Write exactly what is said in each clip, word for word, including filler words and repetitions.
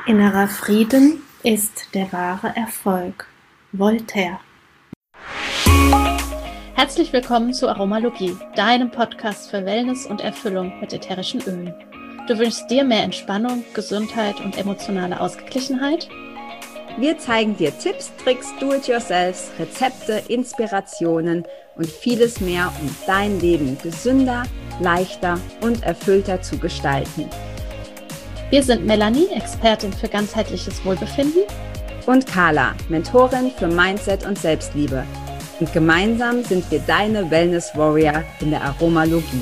Innerer Frieden ist der wahre Erfolg. Voltaire. Herzlich willkommen zu Aromalogie, deinem Podcast für Wellness und Erfüllung mit ätherischen Ölen. Du wünschst dir mehr Entspannung, Gesundheit und emotionale Ausgeglichenheit? Wir zeigen dir Tipps, Tricks, Do-it-yourselfs, Rezepte, Inspirationen und vieles mehr, um dein Leben gesünder, leichter und erfüllter zu gestalten. Wir sind Melanie, Expertin für ganzheitliches Wohlbefinden, und Carla, Mentorin für Mindset und Selbstliebe. Und gemeinsam sind wir deine Wellness Warrior in der Aromalogie.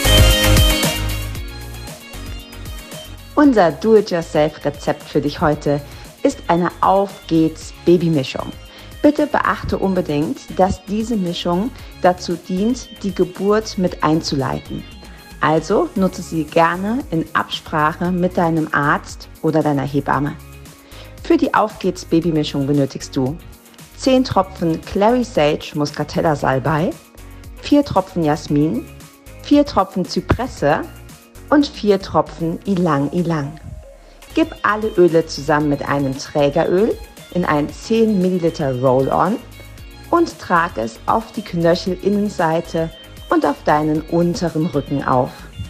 Unser Do-it-yourself-Rezept für dich heute ist eine Auf geht's Babymischung. Bitte beachte unbedingt, dass diese Mischung dazu dient, die Geburt mit einzuleiten. Also nutze sie gerne in Absprache mit deinem Arzt oder deiner Hebamme. Für die Auf geht's Babymischung benötigst du zehn Tropfen Clary Sage Muscatella Salbei, vier Tropfen Jasmin, vier Tropfen Zypresse und vier Tropfen Ylang Ylang. Gib alle Öle zusammen mit einem Trägeröl in ein zehn Milliliter Roll-On und trag es auf die Knöchelinnenseite und auf deinen unteren Rücken auf.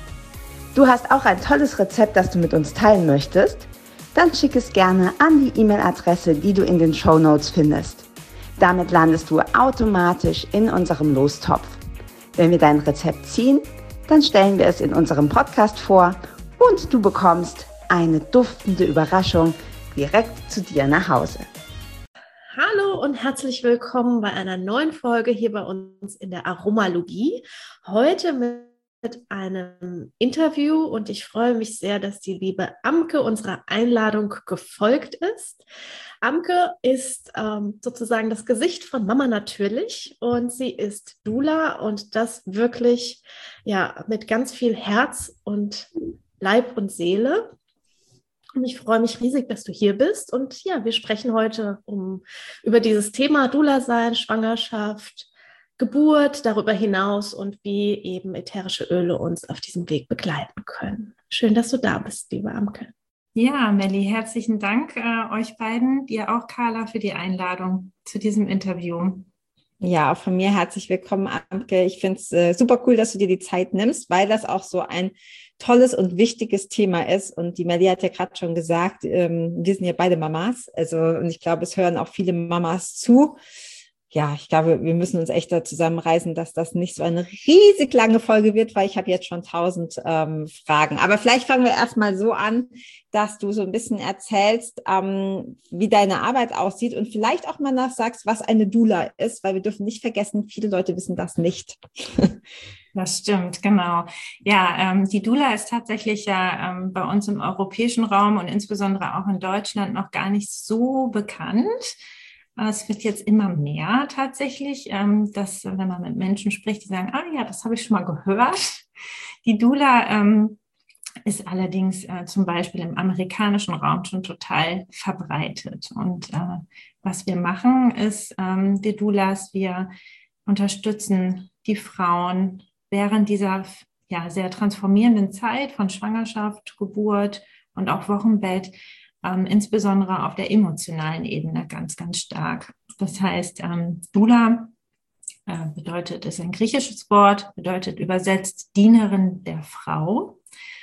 Du hast auch ein tolles Rezept, das du mit uns teilen möchtest? Dann schick es gerne an die E-Mail-Adresse, die du in den Shownotes findest. Damit landest du automatisch in unserem Lostopf. Wenn wir dein Rezept ziehen, dann stellen wir es in unserem Podcast vor und du bekommst eine duftende Überraschung direkt zu dir nach Hause. Hallo und herzlich willkommen bei einer neuen Folge hier bei uns in der Aromalogie. Heute mit einem Interview und ich freue mich sehr, dass die liebe Amke unserer Einladung gefolgt ist. Amke ist ähm, sozusagen das Gesicht von Mama natürlich und sie ist Doula und das wirklich ja mit ganz viel Herz und Leib und Seele. Und ich freue mich riesig, dass du hier bist. Und ja, wir sprechen heute um, über dieses Thema Doula-Sein, Schwangerschaft, Geburt, darüber hinaus und wie eben ätherische Öle uns auf diesem Weg begleiten können. Schön, dass du da bist, liebe Amke. Ja, Melli, herzlichen Dank äh, euch beiden, dir auch, Carla, für die Einladung zu diesem Interview. Ja, auch von mir herzlich willkommen, Amke. Ich finde es äh, super cool, dass du dir die Zeit nimmst, weil das auch so ein tolles und wichtiges Thema ist. Und die Melli hat ja gerade schon gesagt, ähm, wir sind ja beide Mamas. Also, und ich glaube, es hören auch viele Mamas zu. Ja, ich glaube, wir müssen uns echt da zusammenreißen, dass das nicht so eine riesig lange Folge wird, weil ich habe jetzt schon tausend ähm, Fragen. Aber vielleicht fangen wir erstmal so an, dass du so ein bisschen erzählst, ähm, wie deine Arbeit aussieht und vielleicht auch mal nachsagst, was eine Doula ist, weil wir dürfen nicht vergessen, viele Leute wissen das nicht. Das stimmt, genau. Ja, ähm, die Doula ist tatsächlich ja ähm, bei uns im europäischen Raum und insbesondere auch in Deutschland noch gar nicht so bekannt. Es wird jetzt immer mehr tatsächlich, ähm, dass, wenn man mit Menschen spricht, die sagen, ah ja, das habe ich schon mal gehört. Die Doula ähm, ist allerdings äh, zum Beispiel im amerikanischen Raum schon total verbreitet. Und äh, was wir machen, ist, ähm, die Doulas, wir unterstützen die Frauen während dieser ja, sehr transformierenden Zeit von Schwangerschaft, Geburt und auch Wochenbett, ähm, insbesondere auf der emotionalen Ebene ganz, ganz stark. Das heißt, ähm, Doula äh, bedeutet, ist ein griechisches Wort, bedeutet übersetzt Dienerin der Frau.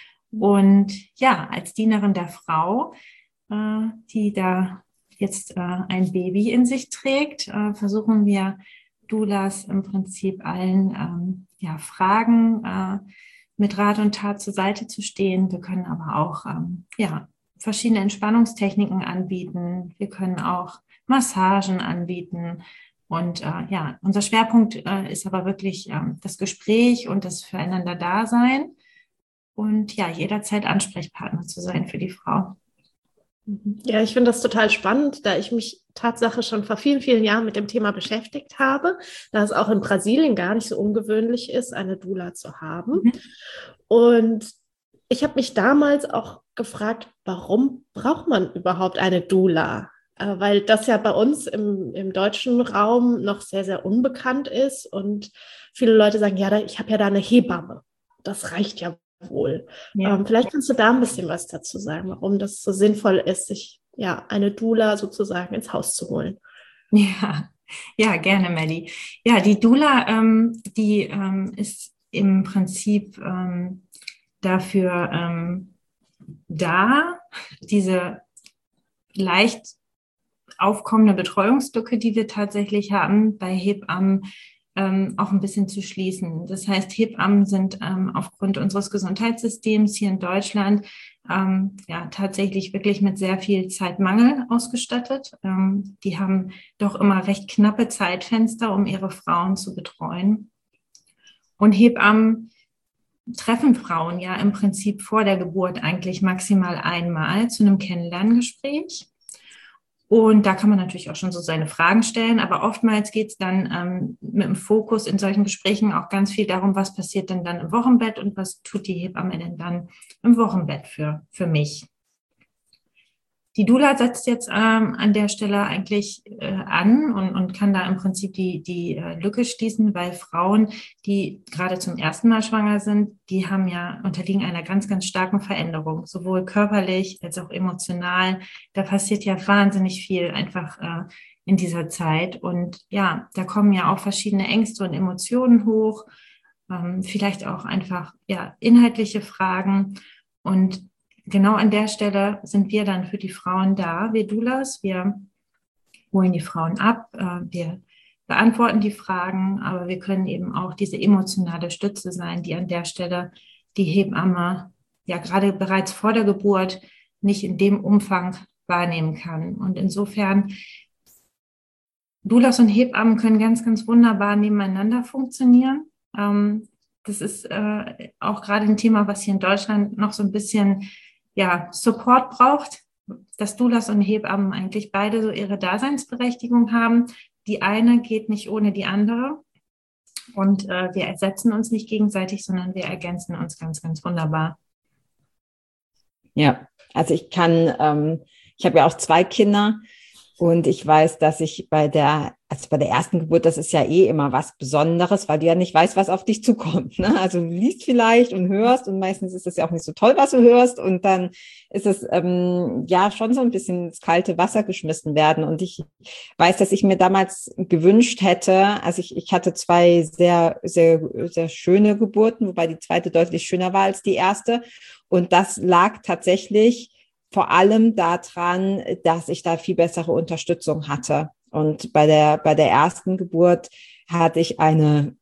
Und ja, als Dienerin der Frau, äh, die da jetzt äh, ein Baby in sich trägt, äh, versuchen wir Doulas im Prinzip allen ähm, ja, Fragen äh, mit Rat und Tat zur Seite zu stehen. Wir können aber auch ähm, ja, verschiedene Entspannungstechniken anbieten. Wir können auch Massagen anbieten. Und äh, ja, unser Schwerpunkt äh, ist aber wirklich äh, das Gespräch und das Füreinander-Dasein. Und ja, jederzeit Ansprechpartner zu sein für die Frau. Ja, ich finde das total spannend, da ich mich Tatsache schon vor vielen, vielen Jahren mit dem Thema beschäftigt habe, da es auch in Brasilien gar nicht so ungewöhnlich ist, eine Doula zu haben. Mhm. Und ich habe mich damals auch gefragt, warum braucht man überhaupt eine Doula? Äh, weil das ja bei uns im, im deutschen Raum noch sehr, sehr unbekannt ist und viele Leute sagen, ja, ich habe ja da eine Hebamme. Das reicht ja wohl. Ja. Ähm, vielleicht kannst du da ein bisschen was dazu sagen, warum das so sinnvoll ist, sich ja eine Doula sozusagen ins Haus zu holen. Ja, ja, gerne, Melli. Ja, die Doula, ähm, die ähm, ist im Prinzip ähm, dafür ähm, da, diese leicht aufkommende Betreuungslücke, die wir tatsächlich haben bei Hebammen, ähm, auch ein bisschen zu schließen. Das heißt, Hebammen sind ähm, aufgrund unseres Gesundheitssystems hier in Deutschland ähm, ja tatsächlich wirklich mit sehr viel Zeitmangel ausgestattet. Ähm, die haben doch immer recht knappe Zeitfenster, um ihre Frauen zu betreuen. Und Hebammen treffen Frauen ja im Prinzip vor der Geburt eigentlich maximal einmal zu einem Kennenlerngespräch. Und da kann man natürlich auch schon so seine Fragen stellen, aber oftmals geht es dann ähm, mit dem Fokus in solchen Gesprächen auch ganz viel darum, was passiert denn dann im Wochenbett und was tut die Hebamme denn dann im Wochenbett für, für mich. Die Doula setzt jetzt ähm, an der Stelle eigentlich äh, an und, und kann da im Prinzip die, die äh, Lücke schließen, weil Frauen, die gerade zum ersten Mal schwanger sind, die haben ja unterliegen einer ganz, ganz starken Veränderung, sowohl körperlich als auch emotional. Da passiert ja wahnsinnig viel einfach äh, in dieser Zeit. Und ja, da kommen ja auch verschiedene Ängste und Emotionen hoch, ähm, vielleicht auch einfach ja inhaltliche Fragen. Und genau an der Stelle sind wir dann für die Frauen da, wir Doulas. Wir holen die Frauen ab, wir beantworten die Fragen, aber wir können eben auch diese emotionale Stütze sein, die an der Stelle die Hebamme ja gerade bereits vor der Geburt nicht in dem Umfang wahrnehmen kann. Und insofern, Doulas und Hebammen können ganz, ganz wunderbar nebeneinander funktionieren. Das ist auch gerade ein Thema, was hier in Deutschland noch so ein bisschen ja, Support braucht, dass Doulas und Hebammen eigentlich beide so ihre Daseinsberechtigung haben. Die eine geht nicht ohne die andere und äh, wir ersetzen uns nicht gegenseitig, sondern wir ergänzen uns ganz, ganz wunderbar. Ja, also ich kann, ähm, ich habe ja auch zwei Kinder und ich weiß, dass ich bei der, also bei der ersten Geburt, das ist ja eh immer was Besonderes, weil du ja nicht weißt, was auf dich zukommt, ne? Also du liest vielleicht und hörst und meistens ist es ja auch nicht so toll, was du hörst und dann ist es ähm, ja schon so ein bisschen ins kalte Wasser geschmissen werden und ich weiß, dass ich mir damals gewünscht hätte, also ich, ich hatte zwei sehr, sehr, sehr schöne Geburten, wobei die zweite deutlich schöner war als die erste und das lag tatsächlich vor allem daran, dass ich da viel bessere Unterstützung hatte. Und bei der, bei der ersten Geburt hatte ich eine,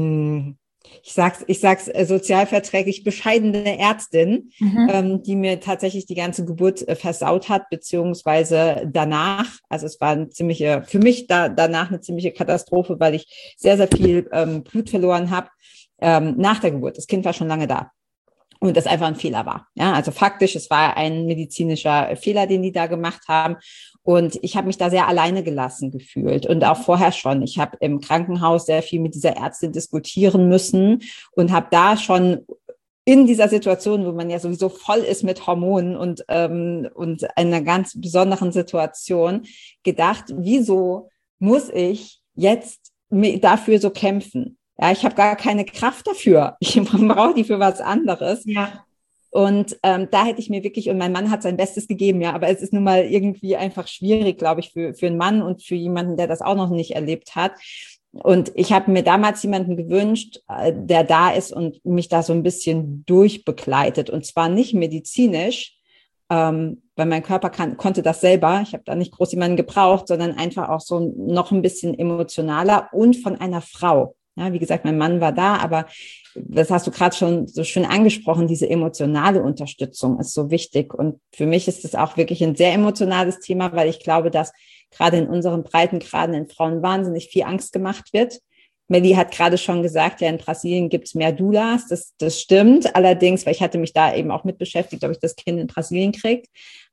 ich sag's, ich sag's sozialverträglich bescheidene Ärztin, mhm. ähm, die mir tatsächlich die ganze Geburt äh, versaut hat, beziehungsweise danach. Also es war eine ziemliche, für mich da, danach eine ziemliche Katastrophe, weil ich sehr, sehr viel ähm, Blut verloren habe ähm, nach der Geburt. Das Kind war schon lange da. Und das einfach ein Fehler war. Ja, also faktisch, es war ein medizinischer Fehler, den die da gemacht haben. Und ich habe mich da sehr alleine gelassen gefühlt und auch vorher schon. Ich habe im Krankenhaus sehr viel mit dieser Ärztin diskutieren müssen und habe da schon in dieser Situation, wo man ja sowieso voll ist mit Hormonen und ähm, und einer ganz besonderen Situation, gedacht, wieso muss ich jetzt dafür so kämpfen? Ja, ich habe gar keine Kraft dafür. Ich brauche die für was anderes. Ja. Und ähm, da hätte ich mir wirklich, und mein Mann hat sein Bestes gegeben, ja, aber es ist nun mal irgendwie einfach schwierig, glaube ich, für, für einen Mann und für jemanden, der das auch noch nicht erlebt hat. Und ich habe mir damals jemanden gewünscht, der da ist und mich da so ein bisschen durchbegleitet. Und zwar nicht medizinisch, ähm, weil mein Körper kann, konnte das selber. Ich habe da nicht groß jemanden gebraucht, sondern einfach auch so noch ein bisschen emotionaler und von einer Frau. Ja, wie gesagt, mein Mann war da, aber das hast du gerade schon so schön angesprochen, diese emotionale Unterstützung ist so wichtig. Und für mich ist es auch wirklich ein sehr emotionales Thema, weil ich glaube, dass gerade in unseren Breitengraden in Frauen wahnsinnig viel Angst gemacht wird. Melli hat gerade schon gesagt, ja, in Brasilien gibt es mehr Doulas. Das, das stimmt. Allerdings, weil ich hatte mich da eben auch mit beschäftigt, ob ich das Kind in Brasilien kriege.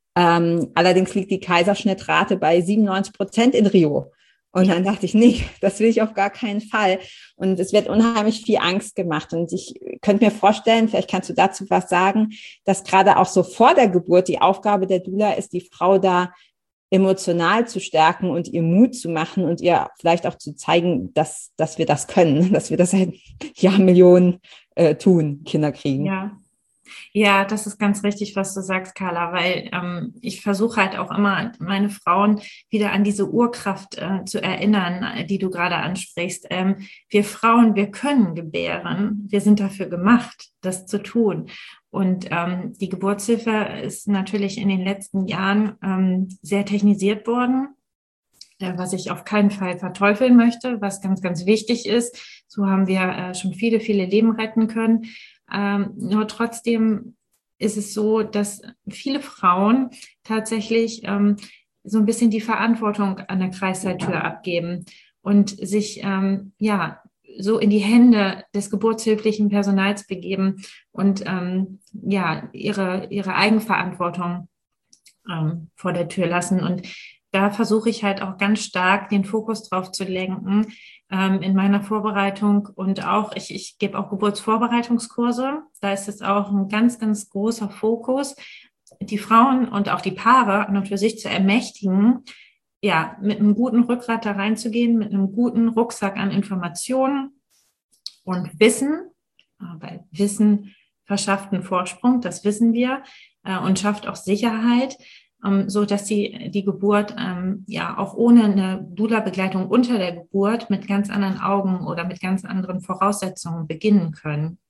Ähm, allerdings liegt die Kaiserschnittrate bei siebenundneunzig Prozent in Rio. Und dann dachte ich, nee, das will ich auf gar keinen Fall. Und es wird unheimlich viel Angst gemacht. Und ich könnte mir vorstellen, vielleicht kannst du dazu was sagen, dass gerade auch so vor der Geburt die Aufgabe der Doula ist, die Frau da emotional zu stärken und ihr Mut zu machen und ihr vielleicht auch zu zeigen, dass, dass wir das können, dass wir das seit Jahrmillionen äh, tun, Kinder kriegen. Ja. Ja, das ist ganz richtig, was du sagst, Carla, weil ähm, ich versuche halt auch immer, meine Frauen wieder an diese Urkraft äh, zu erinnern, äh, die du gerade ansprichst. Ähm, wir Frauen, wir können gebären. Wir sind dafür gemacht, das zu tun. Und ähm, die Geburtshilfe ist natürlich in den letzten Jahren ähm, sehr technisiert worden, äh, was ich auf keinen Fall verteufeln möchte, was ganz, ganz wichtig ist. So haben wir äh, schon viele, viele Leben retten können. Ähm, nur trotzdem ist es so, dass viele Frauen tatsächlich ähm, so ein bisschen die Verantwortung an der Kreissaaltür abgeben und sich ähm, ja so in die Hände des geburtshilflichen Personals begeben und ähm, ja ihre ihre Eigenverantwortung ähm, vor der Tür lassen. Und da versuche ich halt auch ganz stark den Fokus drauf zu lenken, ähm, in meiner Vorbereitung und auch, ich, ich gebe auch Geburtsvorbereitungskurse. Da ist es auch ein ganz, ganz großer Fokus, die Frauen und auch die Paare an und für sich zu ermächtigen, ja, mit einem guten Rückgrat da reinzugehen, mit einem guten Rucksack an Informationen und Wissen, weil Wissen verschafft einen Vorsprung, das wissen wir, äh, und schafft auch Sicherheit, ähm, so dass sie die Geburt ähm, ja auch ohne eine Doula-Begleitung unter der Geburt mit ganz anderen Augen oder mit ganz anderen Voraussetzungen beginnen können.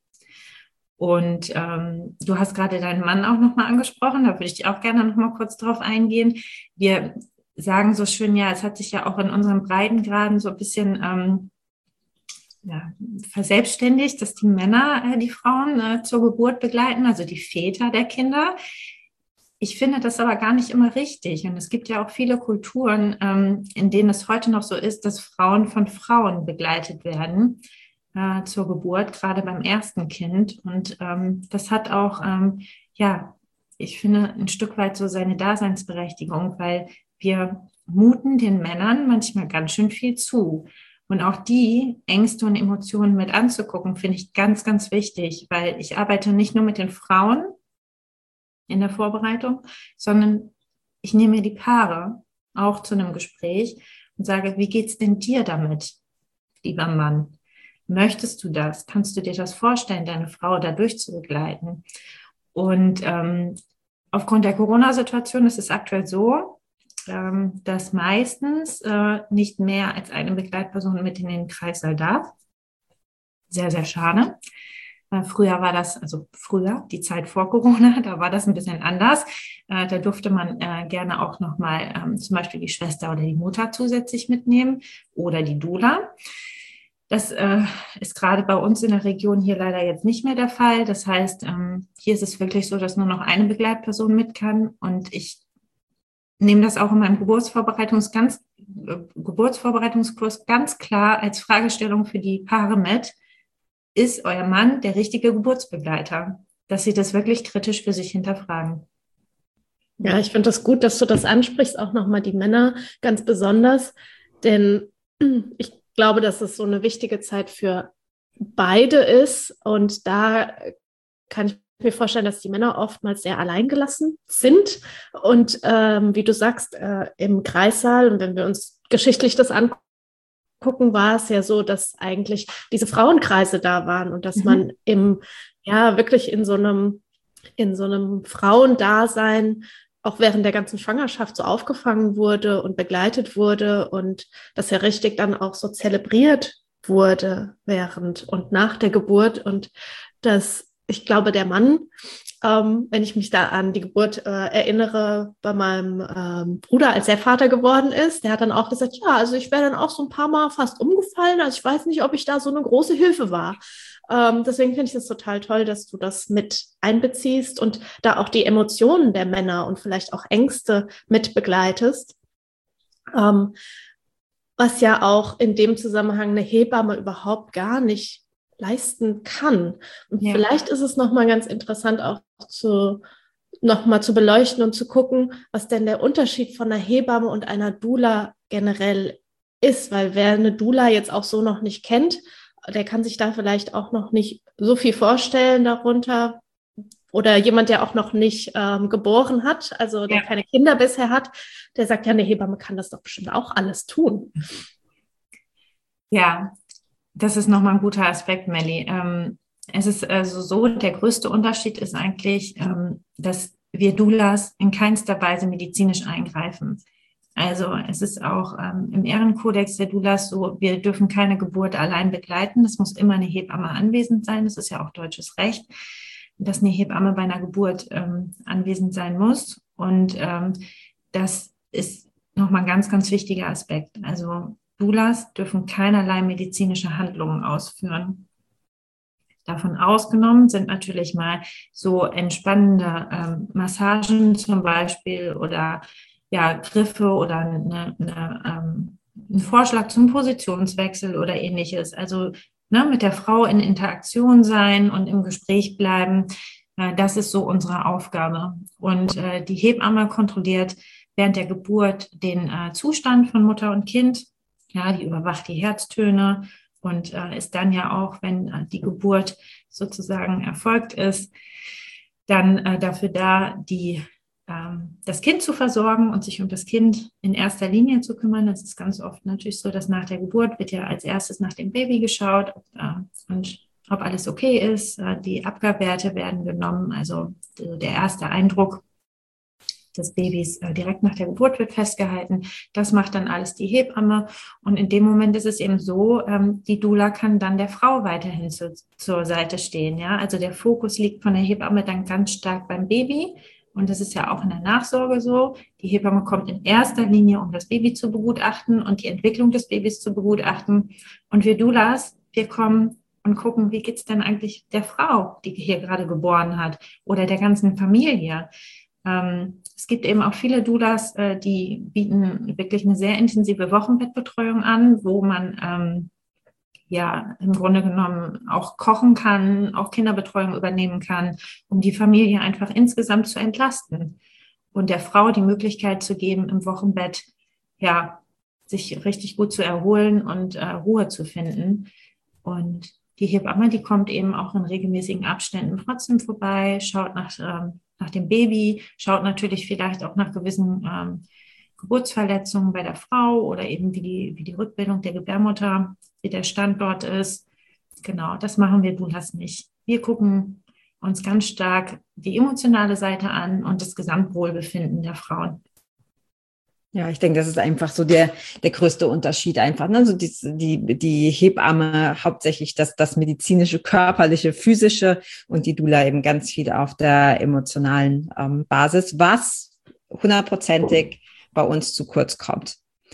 Und ähm, du hast gerade deinen Mann auch nochmal angesprochen, da würde ich auch gerne nochmal kurz drauf eingehen. Wir sagen so schön, ja, es hat sich ja auch in unseren Breitengraden so ein bisschen ähm, ja, verselbstständigt, dass die Männer äh, die Frauen äh, zur Geburt begleiten, also die Väter der Kinder. Ich finde das aber gar nicht immer richtig. Und es gibt ja auch viele Kulturen, ähm, in denen es heute noch so ist, dass Frauen von Frauen begleitet werden äh, zur Geburt, gerade beim ersten Kind. Und ähm, das hat auch, ähm, ja, ich finde, ein Stück weit so seine Daseinsberechtigung, weil wir muten den Männern manchmal ganz schön viel zu. Und auch die Ängste und Emotionen mit anzugucken, finde ich ganz, ganz wichtig, weil ich arbeite nicht nur mit den Frauen in der Vorbereitung, sondern ich nehme mir die Paare auch zu einem Gespräch und sage, wie geht's denn dir damit, lieber Mann? Möchtest du das? Kannst du dir das vorstellen, deine Frau da durchzubegleiten? Und ähm, aufgrund der Corona-Situation ist es aktuell so, ähm, dass meistens äh, nicht mehr als eine Begleitperson mit in den Kreissaal darf. Sehr, sehr schade. Früher war das, also früher, die Zeit vor Corona, da war das ein bisschen anders. Da durfte man gerne auch nochmal ähm, zum Beispiel die Schwester oder die Mutter zusätzlich mitnehmen oder die Doula. Das äh, ist gerade bei uns in der Region hier leider jetzt nicht mehr der Fall. Das heißt, ähm, hier ist es wirklich so, dass nur noch eine Begleitperson mit kann. Und ich nehme das auch in meinem Geburtsvorbereitungs ganz, äh, Geburtsvorbereitungskurs ganz klar als Fragestellung für die Paare mit. Ist euer Mann der richtige Geburtsbegleiter? Dass sie das wirklich kritisch für sich hinterfragen. Ja, ich finde das gut, dass du das ansprichst, auch nochmal die Männer ganz besonders, denn ich glaube, dass es so eine wichtige Zeit für beide ist und da kann ich mir vorstellen, dass die Männer oftmals sehr alleingelassen sind und ähm, wie du sagst, äh, im Kreissaal und wenn wir uns geschichtlich das angucken, gucken, war es ja so, dass eigentlich diese Frauenkreise da waren und dass mhm. man im, ja, wirklich in so einem, in so einem Frauendasein auch während der ganzen Schwangerschaft so aufgefangen wurde und begleitet wurde und dass ja richtig dann auch so zelebriert wurde während und nach der Geburt und dass ich glaube, der Mann, ähm, wenn ich mich da an die Geburt äh, erinnere, bei meinem ähm, Bruder, als er Vater geworden ist, der hat dann auch gesagt, ja, also ich wäre dann auch so ein paar Mal fast umgefallen, also ich weiß nicht, ob ich da so eine große Hilfe war. Ähm, deswegen finde ich es total toll, dass du das mit einbeziehst und da auch die Emotionen der Männer und vielleicht auch Ängste mit begleitest. Ähm, was ja auch in dem Zusammenhang eine Hebamme überhaupt gar nicht leisten kann. Und ja. Vielleicht ist es nochmal ganz interessant auch zu, nochmal zu beleuchten und zu gucken, was denn der Unterschied von einer Hebamme und einer Doula generell ist, weil wer eine Doula jetzt auch so noch nicht kennt, der kann sich da vielleicht auch noch nicht so viel vorstellen darunter oder jemand, der auch noch nicht ähm, geboren hat, also der ja. keine Kinder bisher hat, der sagt, ja, eine Hebamme kann das doch bestimmt auch alles tun. Ja, das ist nochmal ein guter Aspekt, Melli. Ähm, Es ist also so, der größte Unterschied ist eigentlich, ähm, dass wir Doulas in keinster Weise medizinisch eingreifen. Also es ist auch ähm, im Ehrenkodex der Doulas so, wir dürfen keine Geburt allein begleiten. Es muss immer eine Hebamme anwesend sein. Das ist ja auch deutsches Recht, dass eine Hebamme bei einer Geburt ähm, anwesend sein muss. Und ähm, das ist nochmal ein ganz, ganz wichtiger Aspekt. Also Doulas dürfen keinerlei medizinische Handlungen ausführen. Davon ausgenommen sind natürlich mal so entspannende ähm, Massagen zum Beispiel oder ja, Griffe oder eine, eine, ähm, ein Vorschlag zum Positionswechsel oder ähnliches. Also ne, mit der Frau in Interaktion sein und im Gespräch bleiben, äh, das ist so unsere Aufgabe. Und äh, die Hebamme kontrolliert während der Geburt den äh, Zustand von Mutter und Kind. Ja, die überwacht die Herztöne und äh, ist dann ja auch, wenn äh, die Geburt sozusagen erfolgt ist, dann äh, dafür da, die, ähm, das Kind zu versorgen und sich um das Kind in erster Linie zu kümmern. Das ist ganz oft natürlich so, dass nach der Geburt wird ja als erstes nach dem Baby geschaut äh, und ob alles okay ist. Äh, die Abgabewerte werden genommen, also äh, der erste Eindruck des Babys äh, direkt nach der Geburt wird festgehalten. Das macht dann alles die Hebamme. Und in dem Moment ist es eben so, ähm, die Doula kann dann der Frau weiterhin zu, zur Seite stehen. Ja? Also der Fokus liegt von der Hebamme dann ganz stark beim Baby. Und das ist ja auch in der Nachsorge so. Die Hebamme kommt in erster Linie, um das Baby zu begutachten und die Entwicklung des Babys zu begutachten. Und wir Doulas, wir kommen und gucken, wie geht es denn eigentlich der Frau, die hier gerade geboren hat, oder der ganzen Familie. Ähm, es gibt eben auch viele Doulas, äh, die bieten wirklich eine sehr intensive Wochenbettbetreuung an, wo man ähm, ja im Grunde genommen auch kochen kann, auch Kinderbetreuung übernehmen kann, um die Familie einfach insgesamt zu entlasten und der Frau die Möglichkeit zu geben, im Wochenbett ja sich richtig gut zu erholen und äh, Ruhe zu finden. Und die Hebamme, die kommt eben auch in regelmäßigen Abständen trotzdem vorbei, schaut nach ähm, nach dem Baby, schaut natürlich vielleicht auch nach gewissen ähm, Geburtsverletzungen bei der Frau oder eben wie die, wie die Rückbildung der Gebärmutter, wie der Standort ist. Genau, das machen wir Doulas nicht. Wir gucken uns ganz stark die emotionale Seite an und das Gesamtwohlbefinden der Frauen. Ja, ich denke, das ist einfach so der, der größte Unterschied einfach. Ne? Also die, die, die Hebamme hauptsächlich das, das medizinische, körperliche, physische und die Doula eben ganz viel auf der emotionalen ähm, Basis, was hundertprozentig bei uns zu kurz kommt.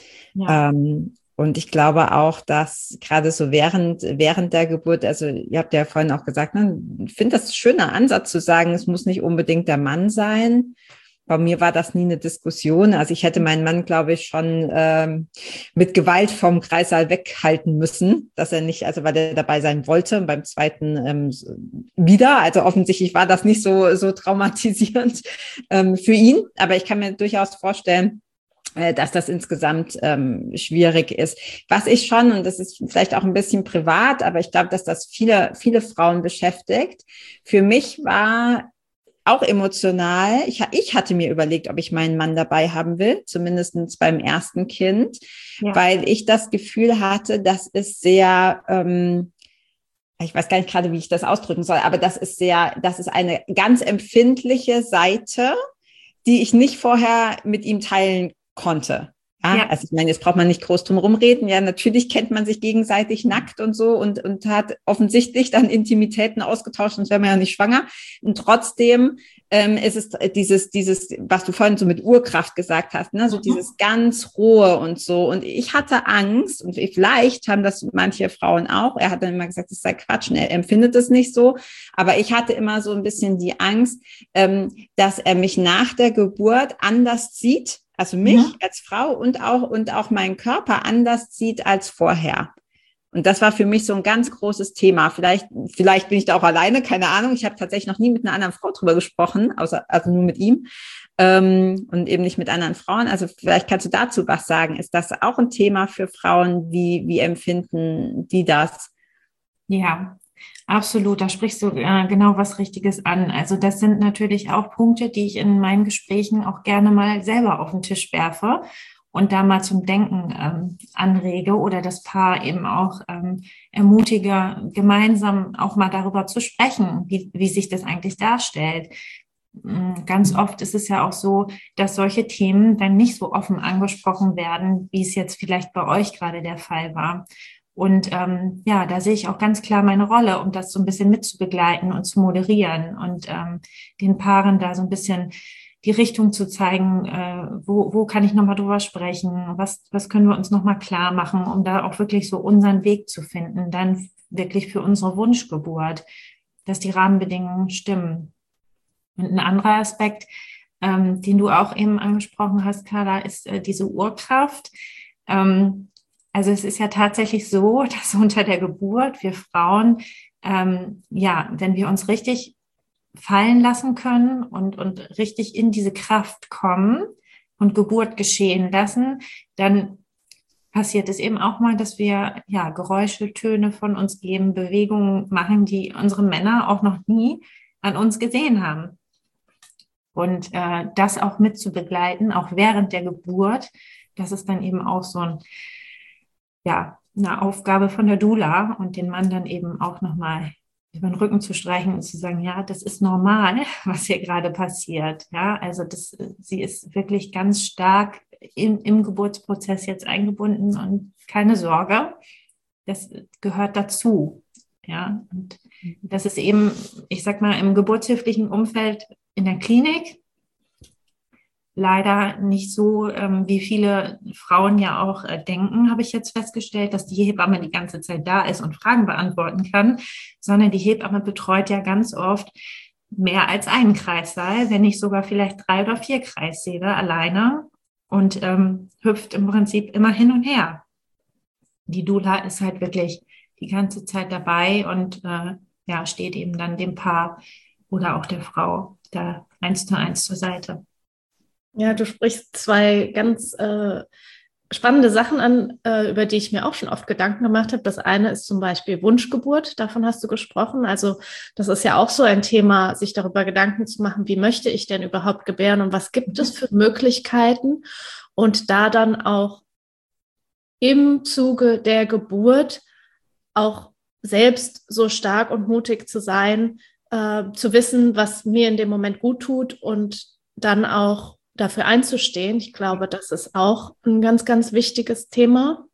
Ja. Ähm, und ich glaube auch, dass gerade so während, während der Geburt, also ihr habt ja vorhin auch gesagt, ne, ich finde das ein schöner Ansatz zu sagen, es muss nicht unbedingt der Mann sein. Bei mir war das nie eine Diskussion. Also ich hätte meinen Mann, glaube ich, schon ähm, mit Gewalt vom Kreissaal weghalten müssen, dass er nicht, also weil er dabei sein wollte. Und beim zweiten ähm, wieder. Also offensichtlich war das nicht so so traumatisierend ähm, für ihn. Aber ich kann mir durchaus vorstellen, äh, dass das insgesamt ähm, schwierig ist. Was ich schon, und das ist vielleicht auch ein bisschen privat, aber ich glaube, dass das viele viele Frauen beschäftigt. Für mich war auch emotional. Ich, ich hatte mir überlegt, ob ich meinen Mann dabei haben will, zumindest beim ersten Kind, ja. Weil ich das Gefühl hatte, das ist sehr, ähm, ich weiß gar nicht gerade, wie ich das ausdrücken soll, aber das ist sehr, das ist eine ganz empfindliche Seite, die ich nicht vorher mit ihm teilen konnte. Ja, ja. Also ich meine, jetzt braucht man nicht groß drum rumreden. Ja, natürlich kennt man sich gegenseitig nackt und so und, und hat offensichtlich dann Intimitäten ausgetauscht, sonst wäre man ja nicht schwanger. Und trotzdem ähm, ist es dieses, dieses, was du vorhin so mit Urkraft gesagt hast, ne, so mhm. dieses ganz Rohe und so. Und ich hatte Angst, und vielleicht haben das manche Frauen auch. Er hat dann immer gesagt, das sei Quatsch, und er empfindet es nicht so. Aber ich hatte immer so ein bisschen die Angst, ähm, dass er mich nach der Geburt anders sieht. Also mich ja. als Frau und auch, und auch meinen Körper anders sieht als vorher. Und das war für mich so ein ganz großes Thema. Vielleicht, vielleicht bin ich da auch alleine, keine Ahnung. Ich habe tatsächlich noch nie mit einer anderen Frau drüber gesprochen, außer, also nur mit ihm, ähm, und eben nicht mit anderen Frauen. Also vielleicht kannst du dazu was sagen. Ist das auch ein Thema für Frauen? Wie, wie empfinden die das? Ja, absolut, da sprichst du äh, genau was Richtiges an. Also das sind natürlich auch Punkte, die ich in meinen Gesprächen auch gerne mal selber auf den Tisch werfe und da mal zum Denken ähm, anrege oder das Paar eben auch ähm, ermutige, gemeinsam auch mal darüber zu sprechen, wie, wie sich das eigentlich darstellt. Ganz oft ist es ja auch so, dass solche Themen dann nicht so offen angesprochen werden, wie es jetzt vielleicht bei euch gerade der Fall war. Und ähm, ja, da sehe ich auch ganz klar meine Rolle, um das so ein bisschen mitzubegleiten und zu moderieren und ähm, den Paaren da so ein bisschen die Richtung zu zeigen, äh, wo, wo kann ich nochmal drüber sprechen, was, was können wir uns nochmal klar machen, um da auch wirklich so unseren Weg zu finden, dann wirklich für unsere Wunschgeburt, dass die Rahmenbedingungen stimmen. Und ein anderer Aspekt, ähm, den du auch eben angesprochen hast, Carla, ist äh, diese Urkraft. Ähm, also es ist ja tatsächlich so, dass unter der Geburt wir Frauen, ähm, ja, wenn wir uns richtig fallen lassen können und, und richtig in diese Kraft kommen und Geburt geschehen lassen, dann passiert es eben auch mal, dass wir ja Geräusche, Töne von uns geben, Bewegungen machen, die unsere Männer auch noch nie an uns gesehen haben. Und äh, das auch mit zu begleiten, auch während der Geburt, das ist dann eben auch so ein, ja, eine Aufgabe von der Doula und den Mann dann eben auch nochmal über den Rücken zu streichen und zu sagen, ja, das ist normal, was hier gerade passiert. Ja, also das, sie ist wirklich ganz stark in, im Geburtsprozess jetzt eingebunden und keine Sorge, das gehört dazu. Ja, und das ist eben, ich sag mal, im geburtshilflichen Umfeld in der Klinik leider nicht so, ähm, wie viele Frauen ja auch äh, denken, habe ich jetzt festgestellt, dass die Hebamme die ganze Zeit da ist und Fragen beantworten kann, sondern die Hebamme betreut ja ganz oft mehr als einen Kreissaal, wenn nicht sogar vielleicht drei oder vier Kreissäle alleine und ähm, hüpft im Prinzip immer hin und her. Die Doula ist halt wirklich die ganze Zeit dabei und äh, ja, steht eben dann dem Paar oder auch der Frau da eins zu eins zur Seite. Ja, du sprichst zwei ganz äh, spannende Sachen an, äh, über die ich mir auch schon oft Gedanken gemacht habe. Das eine ist zum Beispiel Wunschgeburt, davon hast du gesprochen. Also das ist ja auch so ein Thema, sich darüber Gedanken zu machen, wie möchte ich denn überhaupt gebären und was gibt es für Möglichkeiten? Und da dann auch im Zuge der Geburt auch selbst so stark und mutig zu sein, äh, zu wissen, was mir in dem Moment gut tut und dann auch dafür einzustehen. Ich glaube, das ist auch ein ganz, ganz wichtiges Thema.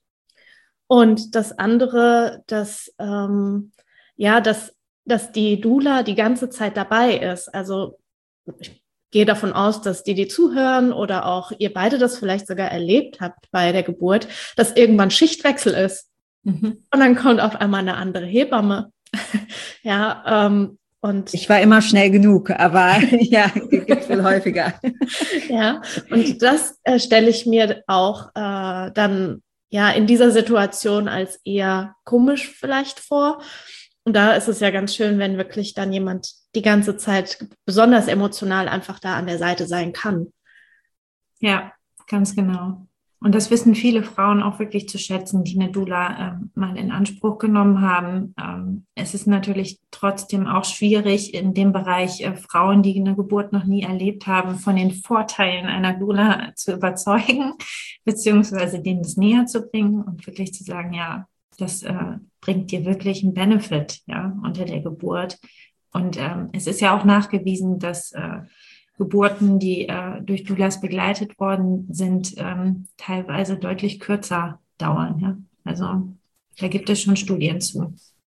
Und das andere, dass, ähm, ja, dass, dass die Doula die ganze Zeit dabei ist. Also ich gehe davon aus, dass die, die zuhören oder auch ihr beide das vielleicht sogar erlebt habt bei der Geburt, dass irgendwann Schichtwechsel ist. Mhm. Und dann kommt auf einmal eine andere Hebamme. ja, ähm, Und ich war immer schnell genug, aber ja, gibt viel häufiger. Ja, und das äh, stelle ich mir auch äh, dann ja in dieser Situation als eher komisch vielleicht vor. Und da ist es ja ganz schön, wenn wirklich dann jemand die ganze Zeit besonders emotional einfach da an der Seite sein kann. Ja, ganz genau. Und das wissen viele Frauen auch wirklich zu schätzen, die eine Doula ähm, mal in Anspruch genommen haben. Ähm, es ist natürlich trotzdem auch schwierig in dem Bereich äh, Frauen, die eine Geburt noch nie erlebt haben, von den Vorteilen einer Doula zu überzeugen, beziehungsweise denen das näher zu bringen und wirklich zu sagen, ja, das äh, bringt dir wirklich einen Benefit, ja, unter der Geburt. Und ähm, es ist ja auch nachgewiesen, dass äh, Geburten, die äh, durch Doulas begleitet worden sind, ähm, teilweise deutlich kürzer dauern. Ja? Also da gibt es schon Studien zu.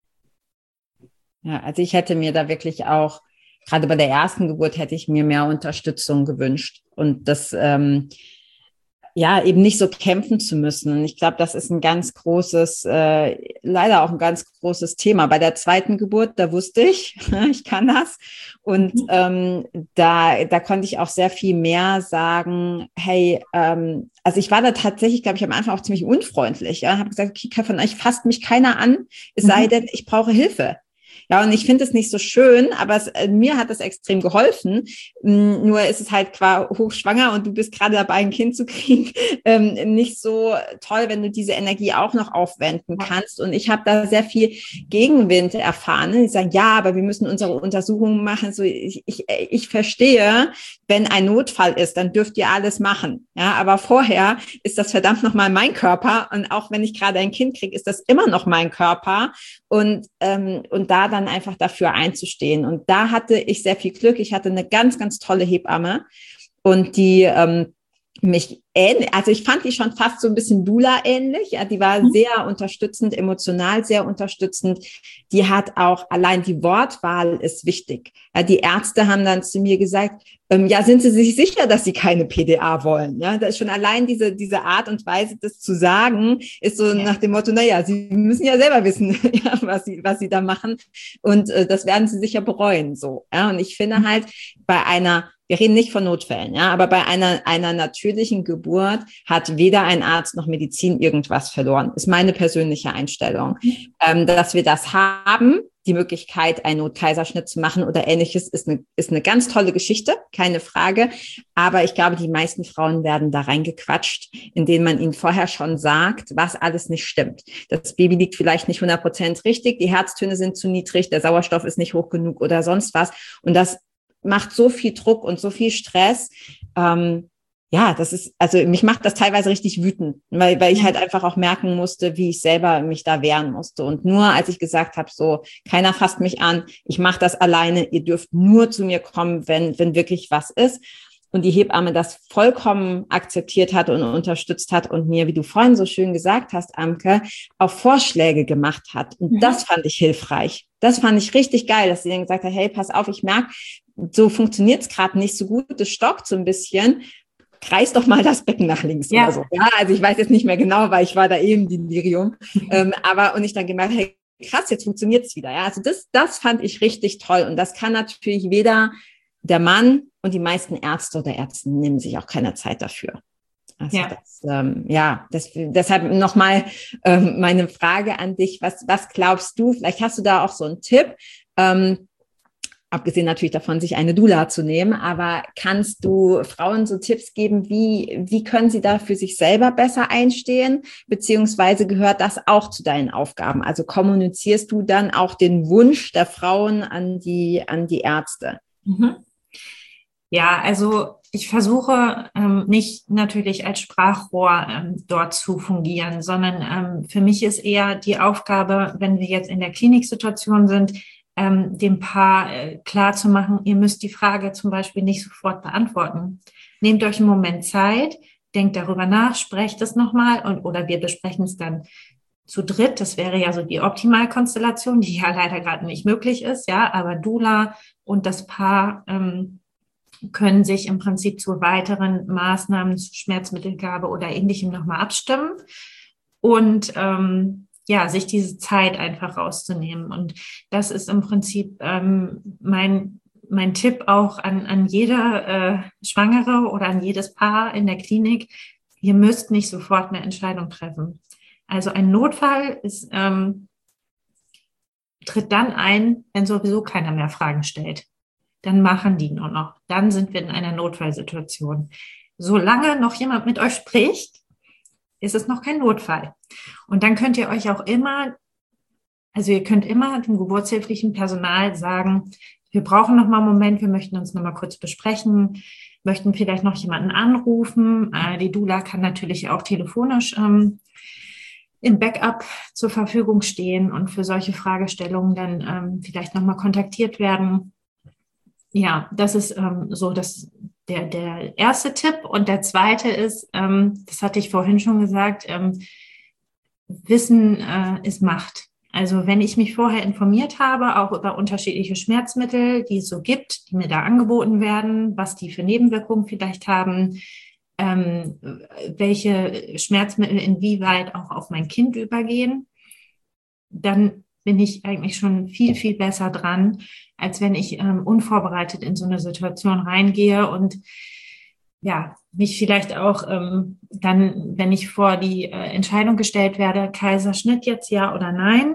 Ja, also ich hätte mir da wirklich auch, gerade bei der ersten Geburt, hätte ich mir mehr Unterstützung gewünscht und das ähm, ja, eben nicht so kämpfen zu müssen. Und ich glaube, das ist ein ganz großes, äh, leider auch ein ganz großes Thema. Bei der zweiten Geburt, da wusste ich, ich kann das. Und mhm. ähm, da, da konnte ich auch sehr viel mehr sagen, hey, ähm, also ich war da tatsächlich, glaube ich, am Anfang auch ziemlich unfreundlich. Ja, habe gesagt, okay, von euch fasst mich keiner an, es sei denn, ich brauche Hilfe. Ja, und ich finde es nicht so schön, aber es, äh, mir hat es extrem geholfen. Ähm, nur ist es halt qua hochschwanger und du bist gerade dabei, ein Kind zu kriegen, ähm, nicht so toll, wenn du diese Energie auch noch aufwenden kannst. Und ich habe da sehr viel Gegenwind erfahren. Die sagen, ja, aber wir müssen unsere Untersuchungen machen. So, ich, ich, ich verstehe, wenn ein Notfall ist, dann dürft ihr alles machen. Ja, aber vorher ist das verdammt nochmal mein Körper. Und auch wenn ich gerade ein Kind kriege, ist das immer noch mein Körper. Und, ähm, und da dann einfach dafür einzustehen. Und da hatte ich sehr viel Glück. Ich hatte eine ganz, ganz tolle Hebamme. Und die ähm, mich ähnlich, also ich fand die schon fast so ein bisschen Doula-ähnlich. Ja, die war sehr unterstützend, emotional sehr unterstützend. Die hat auch, allein die Wortwahl ist wichtig. Ja, die Ärzte haben dann zu mir gesagt, ähm, ja, sind Sie sich sicher, dass Sie keine P D A wollen? Ja, das ist schon allein diese, diese Art und Weise, das zu sagen, ist so ja. nach dem Motto, na ja, Sie müssen ja selber wissen, ja, was Sie, was Sie da machen. Und äh, das werden Sie sicher bereuen, so. Ja, und ich finde halt, bei einer, wir reden nicht von Notfällen, ja, aber bei einer, einer natürlichen Geburt hat weder ein Arzt noch Medizin irgendwas verloren. Ist meine persönliche Einstellung. Ähm, dass wir das haben, die Möglichkeit, einen Notkaiserschnitt zu machen oder Ähnliches, ist eine, ist eine ganz tolle Geschichte, keine Frage. Aber ich glaube, die meisten Frauen werden da reingequatscht, indem man ihnen vorher schon sagt, was alles nicht stimmt. Das Baby liegt vielleicht nicht hundert Prozent richtig, die Herztöne sind zu niedrig, der Sauerstoff ist nicht hoch genug oder sonst was. Und das macht so viel Druck und so viel Stress. Ähm, ja, das ist, also mich macht das teilweise richtig wütend, weil, weil ich halt einfach auch merken musste, wie ich selber mich da wehren musste. Und nur als ich gesagt habe, so, keiner fasst mich an, ich mache das alleine, ihr dürft nur zu mir kommen, wenn, wenn wirklich was ist. Und die Hebamme das vollkommen akzeptiert hat und unterstützt hat und mir, wie du vorhin so schön gesagt hast, Amke, auch Vorschläge gemacht hat. Und mhm. das fand ich hilfreich. Das fand ich richtig geil, dass sie dann gesagt hat, hey, pass auf, ich merke, so funktioniert es gerade nicht so gut, das stockt so ein bisschen. Kreis doch mal das Becken nach links ja. oder so. Ja, also ich weiß jetzt nicht mehr genau, weil ich war da eben Delirium. ähm, aber, und ich dann gemerkt, hey, krass, jetzt funktioniert es wieder. Ja, also das, das fand ich richtig toll. Und das kann natürlich weder der Mann und die meisten Ärzte oder Ärzte nehmen sich auch keine Zeit dafür. Also ja, das, ähm, ja das, deshalb nochmal ähm, meine Frage an dich. Was, was glaubst du? Vielleicht hast du da auch so einen Tipp. Ähm, Abgesehen natürlich davon, sich eine Doula zu nehmen, aber kannst du Frauen so Tipps geben, wie, wie können sie da für sich selber besser einstehen, beziehungsweise gehört das auch zu deinen Aufgaben? Also kommunizierst du dann auch den Wunsch der Frauen an die, an die Ärzte? Mhm. Ja, also ich versuche ähm, nicht natürlich als Sprachrohr ähm, dort zu fungieren, sondern ähm, für mich ist eher die Aufgabe, wenn wir jetzt in der Kliniksituation sind, Ähm, dem Paar äh, klar zu machen, ihr müsst die Frage zum Beispiel nicht sofort beantworten. Nehmt euch einen Moment Zeit, denkt darüber nach, sprecht es nochmal und oder wir besprechen es dann zu dritt. Das wäre ja so die Optimalkonstellation, die ja leider gerade nicht möglich ist, ja, aber Doula und das Paar ähm, können sich im Prinzip zu weiteren Maßnahmen, zu Schmerzmittelgabe oder Ähnlichem nochmal abstimmen und ähm, ja, sich diese Zeit einfach rauszunehmen. Und das ist im Prinzip ähm, mein, mein Tipp auch an, an jede äh, Schwangere oder an jedes Paar in der Klinik. Ihr müsst nicht sofort eine Entscheidung treffen. Also ein Notfall ist, ähm, tritt dann ein, wenn sowieso keiner mehr Fragen stellt. Dann machen die nur noch. Dann sind wir in einer Notfallsituation. Solange noch jemand mit euch spricht, ist es noch kein Notfall. Und dann könnt ihr euch auch immer, also ihr könnt immer dem geburtshilflichen Personal sagen, wir brauchen noch mal einen Moment, wir möchten uns noch mal kurz besprechen, möchten vielleicht noch jemanden anrufen. Die Doula kann natürlich auch telefonisch ähm, im Backup zur Verfügung stehen und für solche Fragestellungen dann ähm, vielleicht noch mal kontaktiert werden. Ja, das ist ähm, so das Der, der erste Tipp. Und der zweite ist, ähm, das hatte ich vorhin schon gesagt, ähm, Wissen äh, ist Macht. Also wenn ich mich vorher informiert habe, auch über unterschiedliche Schmerzmittel, die es so gibt, die mir da angeboten werden, was die für Nebenwirkungen vielleicht haben, ähm, welche Schmerzmittel inwieweit auch auf mein Kind übergehen, dann bin ich eigentlich schon viel, viel besser dran, als wenn ich ähm, unvorbereitet in so eine Situation reingehe und ja, mich vielleicht auch ähm, dann, wenn ich vor die äh, Entscheidung gestellt werde, Kaiserschnitt jetzt ja oder nein,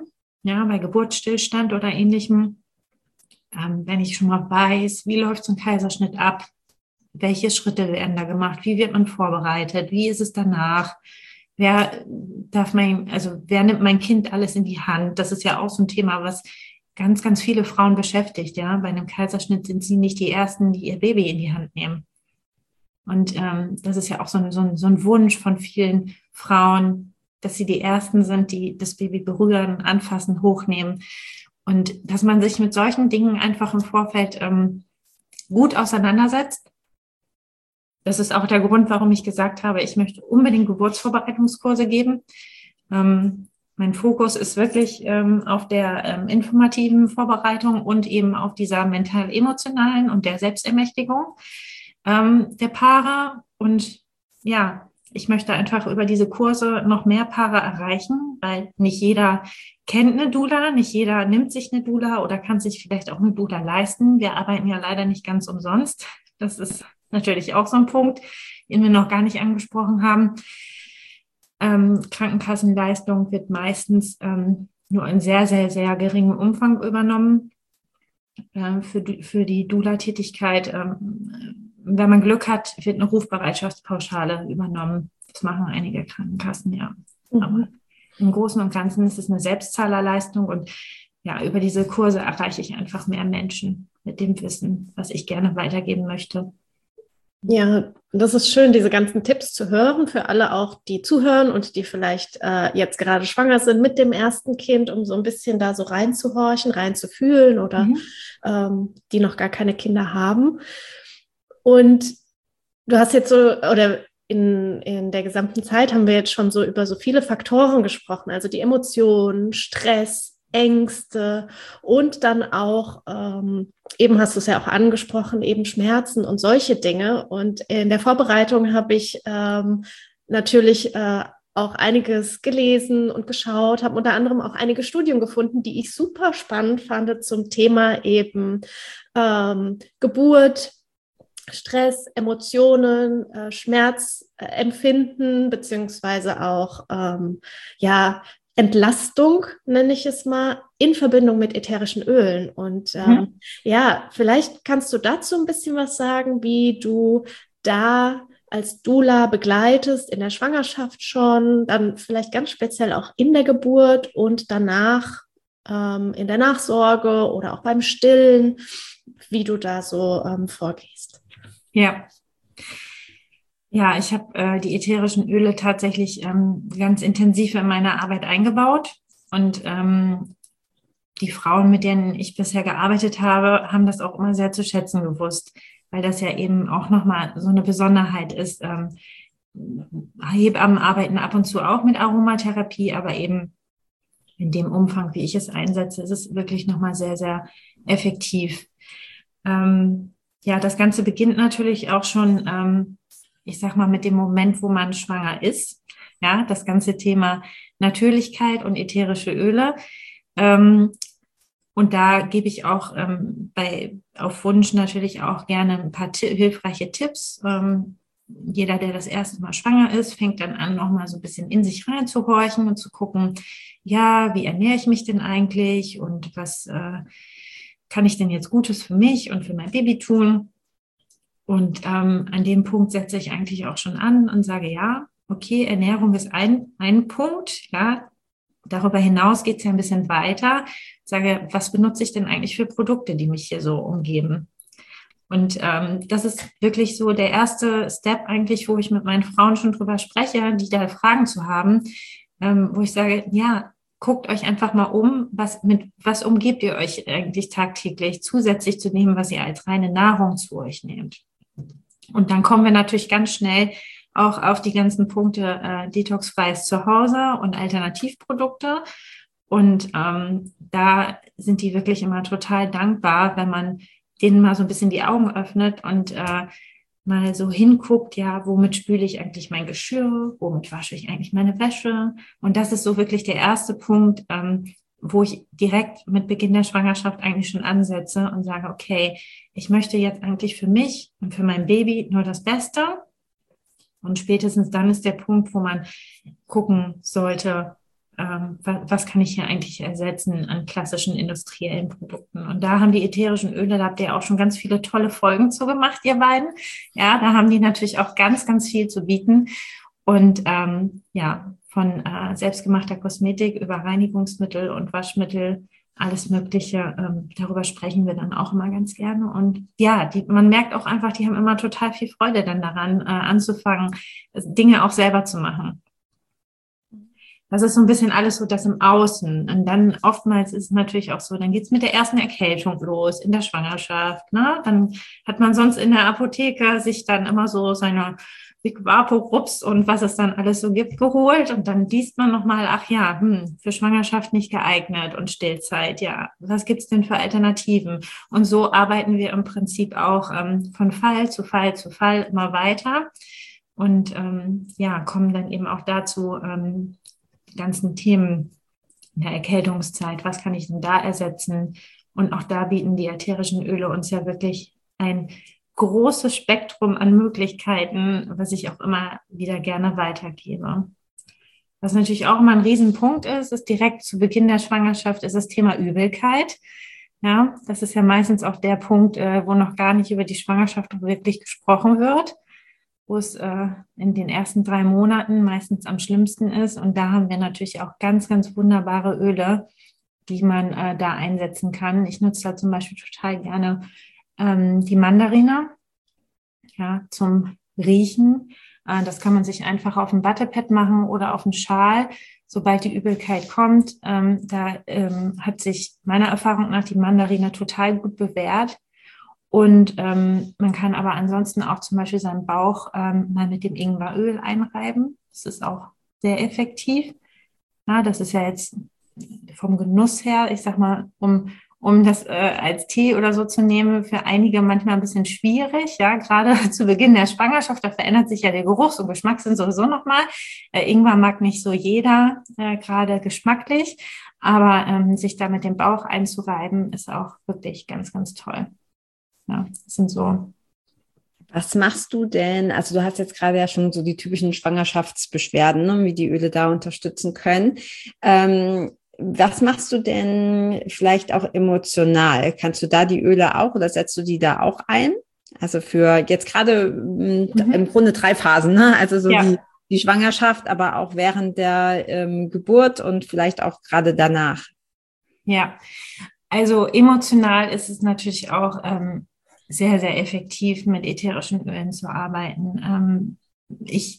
ja, bei Geburtsstillstand oder Ähnlichem. Ähm, wenn ich schon mal weiß, wie läuft so ein Kaiserschnitt ab, welche Schritte werden da gemacht, wie wird man vorbereitet, wie ist es danach, wer darf mein, also wer nimmt mein Kind alles in die Hand? Das ist ja auch so ein Thema, was ganz, ganz viele Frauen beschäftigt. Ja, bei einem Kaiserschnitt sind sie nicht die Ersten, die ihr Baby in die Hand nehmen. Und ähm, das ist ja auch so ein, so, ein, so ein Wunsch von vielen Frauen, dass sie die Ersten sind, die das Baby berühren, anfassen, hochnehmen. Und dass man sich mit solchen Dingen einfach im Vorfeld ähm, gut auseinandersetzt. Das ist auch der Grund, warum ich gesagt habe, ich möchte unbedingt Geburtsvorbereitungskurse geben. Ähm, mein Fokus ist wirklich ähm, auf der ähm, informativen Vorbereitung und eben auf dieser mental-emotionalen und der Selbstermächtigung ähm, der Paare. Und ja, ich möchte einfach über diese Kurse noch mehr Paare erreichen, weil nicht jeder kennt eine Doula, nicht jeder nimmt sich eine Doula oder kann sich vielleicht auch eine Doula leisten. Wir arbeiten ja leider nicht ganz umsonst. Das ist natürlich auch so ein Punkt, den wir noch gar nicht angesprochen haben. Ähm, Krankenkassenleistung wird meistens ähm, nur in sehr, sehr, sehr geringem Umfang übernommen äh, für, für die Doula-Tätigkeit. Ähm, wenn man Glück hat, wird eine Rufbereitschaftspauschale übernommen. Das machen einige Krankenkassen, ja. Mhm. Aber im Großen und Ganzen ist es eine Selbstzahlerleistung und ja, über diese Kurse erreiche ich einfach mehr Menschen mit dem Wissen, was ich gerne weitergeben möchte. Ja, das ist schön, diese ganzen Tipps zu hören, für alle auch, die zuhören und die vielleicht äh, jetzt gerade schwanger sind mit dem ersten Kind, um so ein bisschen da so reinzuhorchen, reinzufühlen oder mhm. ähm, die noch gar keine Kinder haben. Und du hast jetzt so, oder in, in der gesamten Zeit haben wir jetzt schon so über so viele Faktoren gesprochen, also die Emotionen, Stress, Ängste und dann auch, ähm, eben hast du es ja auch angesprochen, eben Schmerzen und solche Dinge. Und in der Vorbereitung habe ich ähm, natürlich äh, auch einiges gelesen und geschaut, habe unter anderem auch einige Studien gefunden, die ich super spannend fand zum Thema eben ähm, Geburt, Stress, Emotionen, äh, Schmerzempfinden, äh, beziehungsweise auch, ähm, ja, Entlastung, nenne ich es mal, in Verbindung mit ätherischen Ölen. Und ähm, mhm. ja, vielleicht kannst du dazu ein bisschen was sagen, wie du da als Doula begleitest, in der Schwangerschaft schon, dann vielleicht ganz speziell auch in der Geburt und danach ähm, in der Nachsorge oder auch beim Stillen, wie du da so ähm, vorgehst. Ja. Ja, ich habe äh, die ätherischen Öle tatsächlich ähm, ganz intensiv in meine Arbeit eingebaut und ähm, die Frauen, mit denen ich bisher gearbeitet habe, haben das auch immer sehr zu schätzen gewusst, weil das ja eben auch nochmal so eine Besonderheit ist. Ähm, Hebammen arbeiten ab und zu auch mit Aromatherapie, aber eben in dem Umfang, wie ich es einsetze, ist es wirklich nochmal sehr, sehr effektiv. Ähm, ja, das Ganze beginnt natürlich auch schon ähm, ich sag mal, mit dem Moment, wo man schwanger ist. Ja, das ganze Thema Natürlichkeit und ätherische Öle. Ähm, und da gebe ich auch ähm, bei, auf Wunsch natürlich auch gerne ein paar t- hilfreiche Tipps. Ähm, jeder, der das erste Mal schwanger ist, fängt dann an, nochmal so ein bisschen in sich reinzuhorchen und zu gucken, ja, wie ernähre ich mich denn eigentlich und was äh, kann ich denn jetzt Gutes für mich und für mein Baby tun? Und ähm, an dem Punkt setze ich eigentlich auch schon an und sage, ja, okay, Ernährung ist ein, ein Punkt, ja. Darüber hinaus geht es ja ein bisschen weiter. Ich sage, was benutze ich denn eigentlich für Produkte, die mich hier so umgeben? Und ähm, das ist wirklich so der erste Step eigentlich, wo ich mit meinen Frauen schon drüber spreche, die da Fragen zu haben, ähm, wo ich sage, ja, guckt euch einfach mal um, was mit was umgebt ihr euch eigentlich tagtäglich, zusätzlich zu dem, was ihr als reine Nahrung zu euch nehmt. Und dann kommen wir natürlich ganz schnell auch auf die ganzen Punkte äh, detoxfreies Zuhause und Alternativprodukte. Und ähm, da sind die wirklich immer total dankbar, wenn man denen mal so ein bisschen die Augen öffnet und äh, mal so hinguckt, ja, womit spüle ich eigentlich mein Geschirr, womit wasche ich eigentlich meine Wäsche. Und das ist so wirklich der erste Punkt, ähm, wo ich direkt mit Beginn der Schwangerschaft eigentlich schon ansetze und sage, okay, ich möchte jetzt eigentlich für mich und für mein Baby nur das Beste. Und spätestens dann ist der Punkt, wo man gucken sollte, ähm, was, was kann ich hier eigentlich ersetzen an klassischen industriellen Produkten? Und da haben die ätherischen Öle, da habt ihr auch schon ganz viele tolle Folgen zu gemacht, ihr beiden. Ja, da haben die natürlich auch ganz, ganz viel zu bieten. Und ähm, ja, von äh, selbstgemachter Kosmetik über Reinigungsmittel und Waschmittel, alles Mögliche, ähm, darüber sprechen wir dann auch immer ganz gerne. Und ja, die, man merkt auch einfach, die haben immer total viel Freude dann daran, äh, anzufangen, Dinge auch selber zu machen. Das ist so ein bisschen alles so das im Außen. Und dann oftmals ist es natürlich auch so, dann geht's mit der ersten Erkältung los in der Schwangerschaft. Ne? Dann hat man sonst in der Apotheke sich dann immer so seine Big Vapo-Rups und was es dann alles so gibt, geholt. Und dann liest man nochmal, ach ja, hm, für Schwangerschaft nicht geeignet und Stillzeit, ja, was gibt's denn für Alternativen? Und so arbeiten wir im Prinzip auch ähm, von Fall zu Fall zu Fall immer weiter. Und ähm, ja, kommen dann eben auch dazu, ähm, die ganzen Themen in der Erkältungszeit, was kann ich denn da ersetzen? Und auch da bieten die ätherischen Öle uns ja wirklich ein großes Spektrum an Möglichkeiten, was ich auch immer wieder gerne weitergebe. Was natürlich auch immer ein Riesenpunkt ist, ist direkt zu Beginn der Schwangerschaft, ist das Thema Übelkeit. Ja, das ist ja meistens auch der Punkt, äh, wo noch gar nicht über die Schwangerschaft wirklich gesprochen wird, wo es äh, in den ersten drei Monaten meistens am schlimmsten ist. Und da haben wir natürlich auch ganz, ganz wunderbare Öle, die man äh, da einsetzen kann. Ich nutze da zum Beispiel total gerne ähm, die Mandarine, ja, zum Riechen. Äh, das kann man sich einfach auf ein Wattepad machen oder auf einen Schal, sobald die Übelkeit kommt. Ähm, da ähm, hat sich meiner Erfahrung nach die Mandarine total gut bewährt. Und ähm, man kann aber ansonsten auch zum Beispiel seinen Bauch ähm, mal mit dem Ingweröl einreiben. Das ist auch sehr effektiv. Ja, das ist ja jetzt vom Genuss her, ich sag mal, um, um das äh, als Tee oder so zu nehmen, für einige manchmal ein bisschen schwierig. Ja, gerade zu Beginn der Schwangerschaft, da verändert sich ja der Geruchs- und Geschmackssinn sowieso nochmal. Äh, Ingwer mag nicht so jeder, äh, gerade geschmacklich. Aber ähm, sich da mit dem Bauch einzureiben, ist auch wirklich ganz, ganz toll. Ja, das sind so. Was machst du denn? Also du hast jetzt gerade ja schon so die typischen Schwangerschaftsbeschwerden, ne, wie die Öle da unterstützen können. Ähm, was machst du denn vielleicht auch emotional? Kannst du da die Öle auch oder setzt du die da auch ein? Also für jetzt gerade mhm. im Grunde drei Phasen, ne? Also so ja. die, die Schwangerschaft, aber auch während der ähm, Geburt und vielleicht auch gerade danach. Ja, also emotional ist es natürlich auch ähm, sehr, sehr effektiv, mit ätherischen Ölen zu arbeiten. Ähm, ich,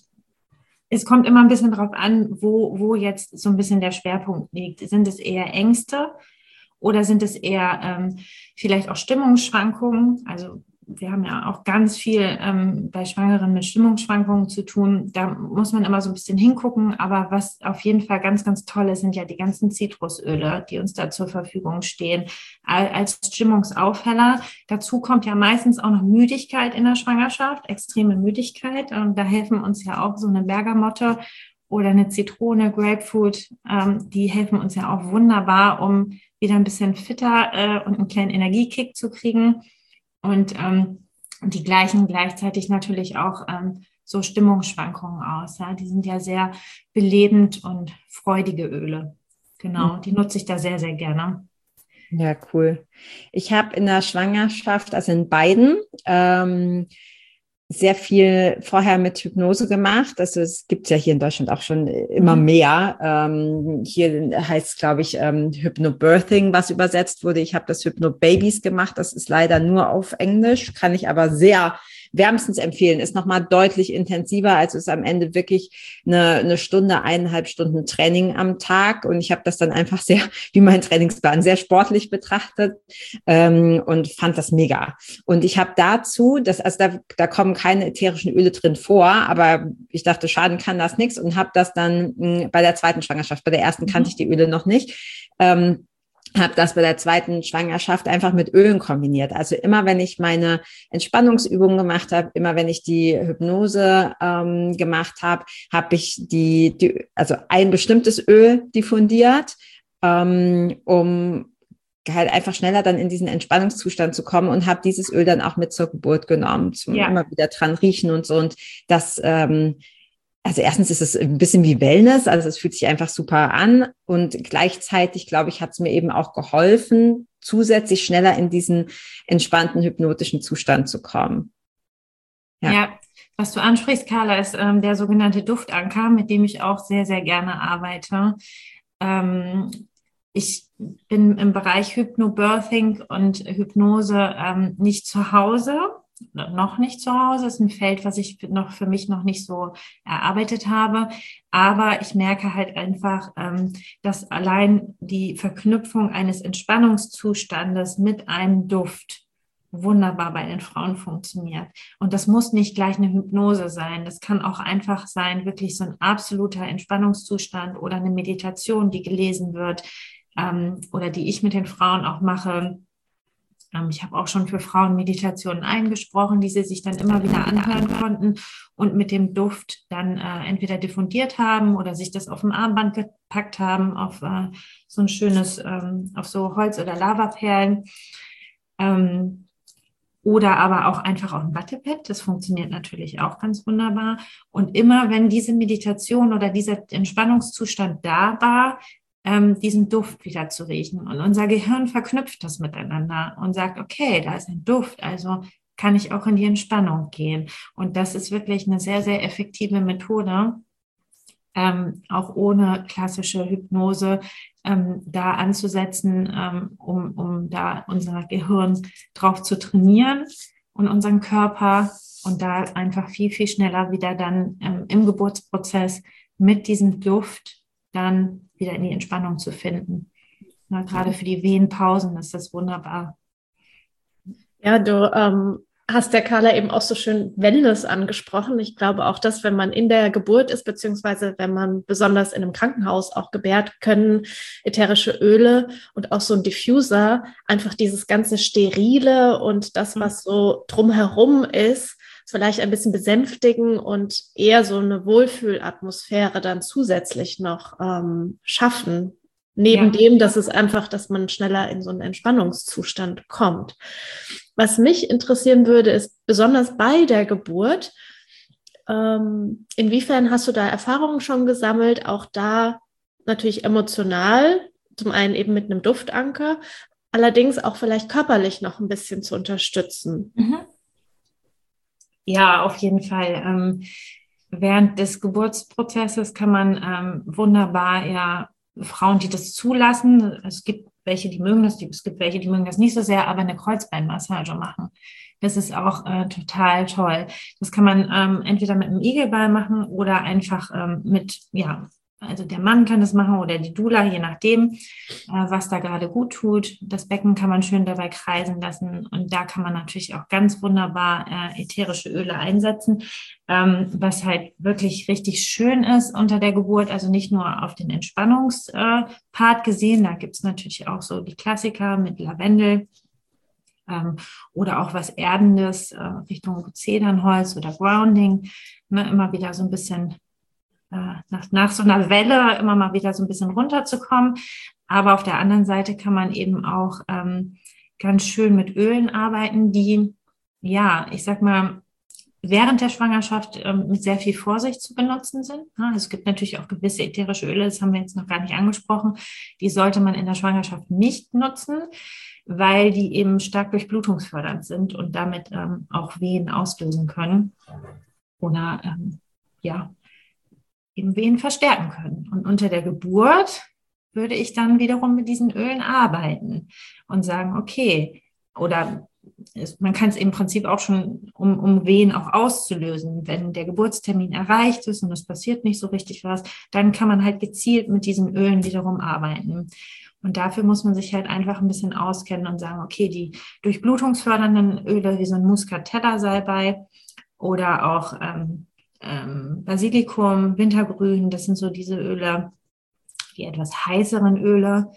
es kommt immer ein bisschen drauf an, wo, wo jetzt so ein bisschen der Schwerpunkt liegt. Sind es eher Ängste oder sind es eher ähm, vielleicht auch Stimmungsschwankungen? Also wir haben ja auch ganz viel ähm, bei Schwangeren mit Stimmungsschwankungen zu tun. Da muss man immer so ein bisschen hingucken. Aber was auf jeden Fall ganz, ganz toll ist, sind ja die ganzen Zitrusöle, die uns da zur Verfügung stehen, als Stimmungsaufheller. Dazu kommt ja meistens auch noch Müdigkeit in der Schwangerschaft, extreme Müdigkeit. Und da helfen uns ja auch so eine Bergamotte oder eine Zitrone, Grapefruit. Ähm, die helfen uns ja auch wunderbar, um wieder ein bisschen fitter äh, und einen kleinen Energiekick zu kriegen. Und ähm, die gleichen gleichzeitig natürlich auch ähm, so Stimmungsschwankungen aus. Ja? Die sind ja sehr belebend und freudige Öle. Genau, die nutze ich da sehr, sehr gerne. Ja, cool. Ich habe in der Schwangerschaft, also in beiden, ähm, sehr viel vorher mit Hypnose gemacht. Also es gibt ja hier in Deutschland auch schon immer mehr. Ähm, hier heißt es, glaube ich, ähm, Hypnobirthing, was übersetzt wurde. Ich habe das Hypnobabies gemacht. Das ist leider nur auf Englisch, kann ich aber sehr wärmstens empfehlen. Ist nochmal deutlich intensiver. Also ist am Ende wirklich eine, eine Stunde, eineinhalb Stunden Training am Tag. Und ich habe das dann einfach sehr, wie mein Trainingsplan, sehr sportlich betrachtet ähm, und fand das mega. Und ich habe dazu, das, also da, da kommen keine ätherischen Öle drin vor, aber ich dachte, schaden kann das nichts und habe das dann mh, bei der zweiten Schwangerschaft, bei der ersten kannte ich die Öle noch nicht, ähm, habe das bei der zweiten Schwangerschaft einfach mit Ölen kombiniert. Also immer, wenn ich meine Entspannungsübungen gemacht habe, immer wenn ich die Hypnose ähm, gemacht habe, habe ich die, die, also ein bestimmtes Öl diffundiert, ähm, um halt einfach schneller dann in diesen Entspannungszustand zu kommen und habe dieses Öl dann auch mit zur Geburt genommen, zum ja. immer wieder dran riechen und so. Und das ähm, Also erstens ist es ein bisschen wie Wellness, also es fühlt sich einfach super an und gleichzeitig, glaube ich, hat es mir eben auch geholfen, zusätzlich schneller in diesen entspannten hypnotischen Zustand zu kommen. Ja, ja, was du ansprichst, Carla, ist ähm, der sogenannte Duftanker, mit dem ich auch sehr, sehr gerne arbeite. Ähm, ich bin im Bereich Hypnobirthing und Hypnose ähm, nicht zu Hause, noch nicht zu Hause. Das ist ein Feld, was ich noch für mich noch nicht so erarbeitet habe. Aber ich merke halt einfach, ähm, dass allein die Verknüpfung eines Entspannungszustandes mit einem Duft wunderbar bei den Frauen funktioniert. Und das muss nicht gleich eine Hypnose sein. Das kann auch einfach sein, wirklich so ein absoluter Entspannungszustand oder eine Meditation, die gelesen wird, ähm, oder die ich mit den Frauen auch mache. Ähm, ich habe auch schon für Frauen Meditationen eingesprochen, die sie sich dann immer wieder anhören konnten und mit dem Duft dann äh, entweder diffundiert haben oder sich das auf dem Armband gepackt haben, auf äh, so ein schönes, ähm, auf so Holz- oder Lavaperlen. Ähm, Oder aber auch einfach auf ein Wattepad. Das funktioniert natürlich auch ganz wunderbar. Und immer, wenn diese Meditation oder dieser Entspannungszustand da war, ähm, diesen Duft wieder zu riechen. Und unser Gehirn verknüpft das miteinander und sagt, okay, da ist ein Duft, also kann ich auch in die Entspannung gehen. Und das ist wirklich eine sehr, sehr effektive Methode, ähm, auch ohne klassische Hypnose, ähm, da anzusetzen, ähm, um, um da unser Gehirn drauf zu trainieren und unseren Körper und da einfach viel, viel schneller wieder dann ähm, im Geburtsprozess mit diesem Duft dann wieder in die Entspannung zu finden. Na, gerade für die Wehenpausen ist das wunderbar. Ja, du ähm, hast der Carla eben auch so schön Wellness angesprochen. Ich glaube auch, dass wenn man in der Geburt ist, beziehungsweise wenn man besonders in einem Krankenhaus auch gebärt, können ätherische Öle und auch so ein Diffuser einfach dieses ganze Sterile und das, was so drumherum ist, vielleicht ein bisschen besänftigen und eher so eine Wohlfühlatmosphäre dann zusätzlich noch ähm, schaffen. Neben ja. dem, dass es einfach, dass man schneller in so einen Entspannungszustand kommt. Was mich interessieren würde, ist besonders bei der Geburt, ähm, inwiefern hast du da Erfahrungen schon gesammelt, auch da natürlich emotional, zum einen eben mit einem Duftanker, allerdings auch vielleicht körperlich noch ein bisschen zu unterstützen? Mhm. Ja, auf jeden Fall. Ähm, während des Geburtsprozesses kann man ähm, wunderbar ja Frauen, die das zulassen, es gibt welche, die mögen das, es gibt welche, die mögen das nicht so sehr, aber eine Kreuzbeinmassage machen. Das ist auch äh, total toll. Das kann man ähm, entweder mit einem Igelball machen oder einfach ähm, mit, ja, also der Mann kann das machen oder die Doula, je nachdem, äh, was da gerade gut tut. Das Becken kann man schön dabei kreisen lassen und da kann man natürlich auch ganz wunderbar äh, ätherische Öle einsetzen, ähm, was halt wirklich richtig schön ist unter der Geburt, also nicht nur auf den Entspannungspart äh, gesehen, da gibt es natürlich auch so die Klassiker mit Lavendel, ähm, oder auch was Erdendes äh, Richtung Zedernholz oder Grounding, ne, immer wieder so ein bisschen Nach, nach so einer Welle immer mal wieder so ein bisschen runterzukommen. Aber auf der anderen Seite kann man eben auch ähm, ganz schön mit Ölen arbeiten, die, ja, ich sag mal, während der Schwangerschaft ähm, mit sehr viel Vorsicht zu benutzen sind. Ja, also es gibt natürlich auch gewisse ätherische Öle, das haben wir jetzt noch gar nicht angesprochen, die sollte man in der Schwangerschaft nicht nutzen, weil die eben stark durchblutungsfördernd sind und damit ähm, auch Wehen auslösen können. Oder, ähm, ja, eben Wehen verstärken können. Und unter der Geburt würde ich dann wiederum mit diesen Ölen arbeiten und sagen, okay, oder es, man kann es im Prinzip auch schon, um, um Wehen auch auszulösen, wenn der Geburtstermin erreicht ist und es passiert nicht so richtig was, dann kann man halt gezielt mit diesen Ölen wiederum arbeiten. Und dafür muss man sich halt einfach ein bisschen auskennen und sagen, okay, die durchblutungsfördernden Öle wie so ein Muscatella-Salbei oder auch ähm, Ähm, Basilikum, Wintergrün, das sind so diese Öle, die etwas heißeren Öle,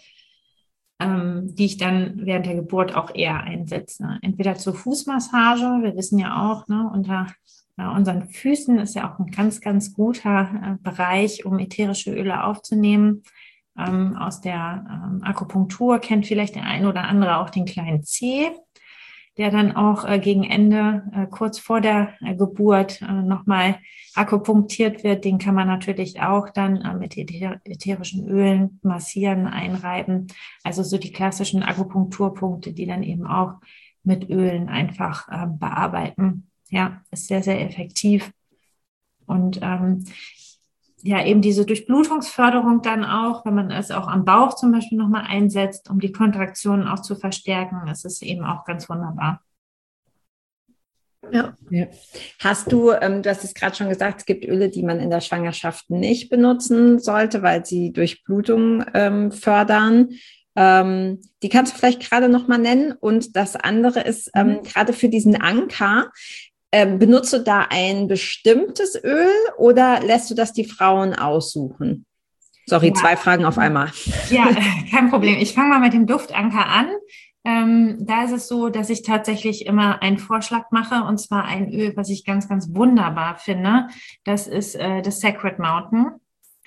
ähm, die ich dann während der Geburt auch eher einsetze. Entweder zur Fußmassage, wir wissen ja auch, ne, unter ja, unseren Füßen ist ja auch ein ganz, ganz guter äh, Bereich, um ätherische Öle aufzunehmen. Ähm, aus der ähm, Akupunktur kennt vielleicht der ein oder andere auch den kleinen Zeh. der dann auch äh, gegen Ende, äh, kurz vor der äh, Geburt, äh, nochmal akupunktiert wird. Den kann man natürlich auch dann äh, mit äther- ätherischen Ölen massieren, einreiben. Also so die klassischen Akupunkturpunkte, die dann eben auch mit Ölen einfach äh, bearbeiten. Ja, ist sehr, sehr effektiv. Und ähm, ja, eben diese Durchblutungsförderung dann auch, wenn man es auch am Bauch zum Beispiel nochmal einsetzt, um die Kontraktionen auch zu verstärken, ist es eben auch ganz wunderbar. Ja. Ja. Hast du, ähm, du hast es gerade schon gesagt, es gibt Öle, die man in der Schwangerschaft nicht benutzen sollte, weil sie Durchblutung ähm, fördern. Ähm, die kannst du vielleicht gerade nochmal nennen. Und das andere ist, ähm, mhm. gerade für diesen Anker, Ähm, benutzt du da ein bestimmtes Öl oder lässt du das die Frauen aussuchen? Sorry, ja. Zwei Fragen auf einmal. Ja, kein Problem. Ich fange mal mit dem Duftanker an. Ähm, da ist es so, dass ich tatsächlich immer einen Vorschlag mache, und zwar ein Öl, was ich ganz, ganz wunderbar finde. Das ist äh, das Sacred Mountain.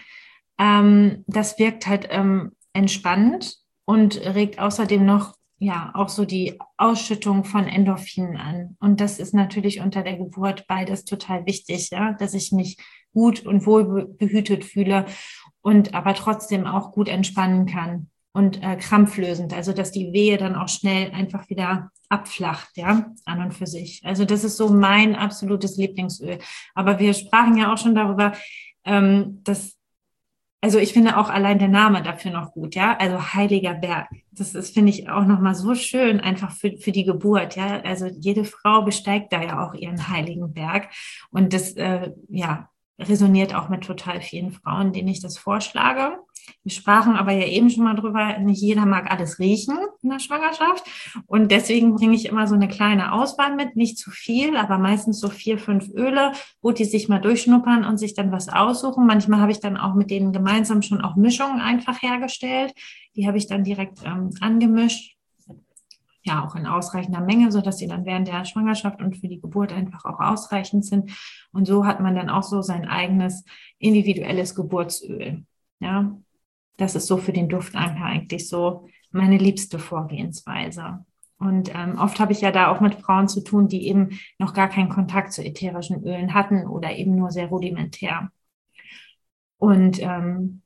Ähm, das wirkt halt ähm, entspannend und regt außerdem noch ja auch so die Ausschüttung von Endorphinen an. Und das ist natürlich unter der Geburt beides total wichtig, ja, dass ich mich gut und wohl behütet fühle und aber trotzdem auch gut entspannen kann und äh, krampflösend, also dass die Wehe dann auch schnell einfach wieder abflacht, ja, an und für sich. Also das ist so mein absolutes Lieblingsöl. Aber wir sprachen ja auch schon darüber, ähm, dass Also ich finde auch allein der Name dafür noch gut, ja. Also Heiliger Berg. Das ist, finde ich, auch nochmal so schön, einfach für, für die Geburt, ja. Also jede Frau besteigt da ja auch ihren Heiligen Berg. Und das, äh, ja, resoniert auch mit total vielen Frauen, denen ich das vorschlage. Wir sprachen aber ja eben schon mal drüber, nicht jeder mag alles riechen in der Schwangerschaft. Und deswegen bringe ich immer so eine kleine Auswahl mit, nicht zu viel, aber meistens so vier, fünf Öle, wo die sich mal durchschnuppern und sich dann was aussuchen. Manchmal habe ich dann auch mit denen gemeinsam schon auch Mischungen einfach hergestellt. Die habe ich dann direkt ähm, angemischt. Ja, auch in ausreichender Menge, sodass sie dann während der Schwangerschaft und für die Geburt einfach auch ausreichend sind. Und so hat man dann auch so sein eigenes individuelles Geburtsöl. Ja, das ist so für den Duftanker eigentlich so meine liebste Vorgehensweise. Und ähm, oft habe ich ja da auch mit Frauen zu tun, die eben noch gar keinen Kontakt zu ätherischen Ölen hatten oder eben nur sehr rudimentär. Und ähm,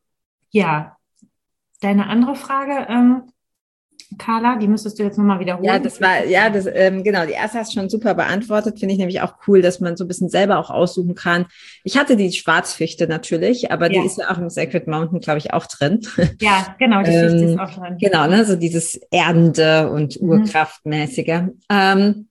ja, deine andere Frage, ähm, Carla, die müsstest du jetzt nochmal wiederholen. Ja, das war, ja, das, ähm, genau, die erste hast du schon super beantwortet, finde ich nämlich auch cool, dass man so ein bisschen selber auch aussuchen kann. Ich hatte die Schwarzfichte natürlich, aber ja. Die ist ja auch im Sacred Mountain, glaube ich, auch drin. Ja, genau, die Fichte ähm, ist auch drin. Genau, ne, so dieses Erdende und Urkraftmäßige. Mhm. Ähm,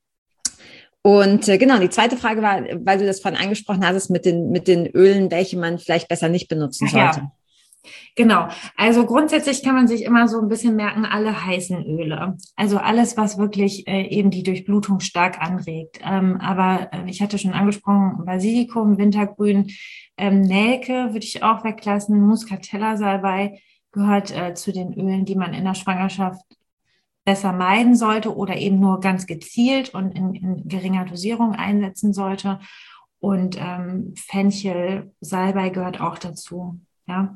und äh, genau, die zweite Frage war, weil du das vorhin angesprochen hast, mit den, mit den Ölen, welche man vielleicht besser nicht benutzen Ach, sollte. Ja. Genau, also grundsätzlich kann man sich immer so ein bisschen merken, alle heißen Öle, also alles, was wirklich äh, eben die Durchblutung stark anregt. Ähm, aber äh, ich hatte schon angesprochen, Basilikum, Wintergrün, ähm, Nelke würde ich auch weglassen, Muscatella-Salbei gehört äh, zu den Ölen, die man in der Schwangerschaft besser meiden sollte oder eben nur ganz gezielt und in, in geringer Dosierung einsetzen sollte. Und ähm, Fenchel, Salbei gehört auch dazu, ja.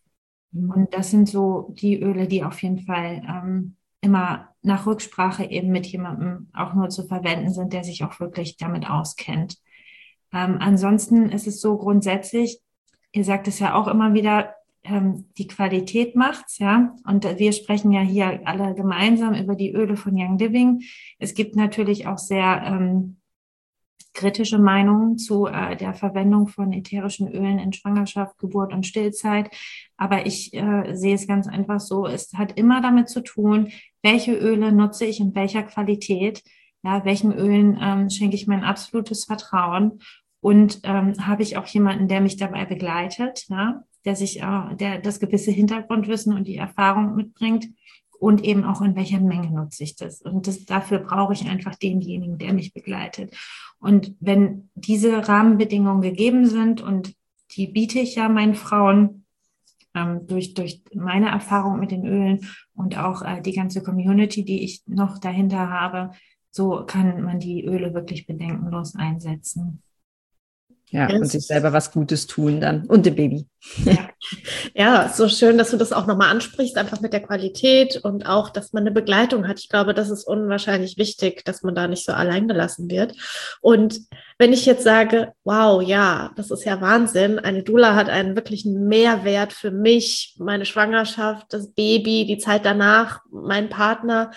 Und das sind so die Öle, die auf jeden Fall ähm, immer nach Rücksprache eben mit jemandem auch nur zu verwenden sind, der sich auch wirklich damit auskennt. Ähm, ansonsten ist es so grundsätzlich, ihr sagt es ja auch immer wieder, ähm, die Qualität macht's, ja. Und wir sprechen ja hier alle gemeinsam über die Öle von Young Living. Es gibt natürlich auch sehr ähm, kritische Meinungen zu äh, der Verwendung von ätherischen Ölen in Schwangerschaft, Geburt und Stillzeit. Aber ich äh, sehe es ganz einfach so, es hat immer damit zu tun, welche Öle nutze ich in welcher Qualität, ja, welchen Ölen ähm, schenke ich mein absolutes Vertrauen und ähm, habe ich auch jemanden, der mich dabei begleitet, ja, der sich, äh, der das gewisse Hintergrundwissen und die Erfahrung mitbringt. Und eben auch in welcher Menge nutze ich das. Und das, dafür brauche ich einfach denjenigen, der mich begleitet. Und wenn diese Rahmenbedingungen gegeben sind, und die biete ich ja meinen Frauen ähm, durch, durch meine Erfahrung mit den Ölen und auch äh, die ganze Community, die ich noch dahinter habe, so kann man die Öle wirklich bedenkenlos einsetzen. Ja, und sich selber was Gutes tun dann und dem Baby. Ja. Ja, so schön, dass du das auch nochmal ansprichst, einfach mit der Qualität und auch, dass man eine Begleitung hat. Ich glaube, das ist unwahrscheinlich wichtig, dass man da nicht so allein gelassen wird. Und wenn ich jetzt sage, wow, ja, das ist ja Wahnsinn, eine Doula hat einen wirklichen Mehrwert für mich, meine Schwangerschaft, das Baby, die Zeit danach, meinen Partner.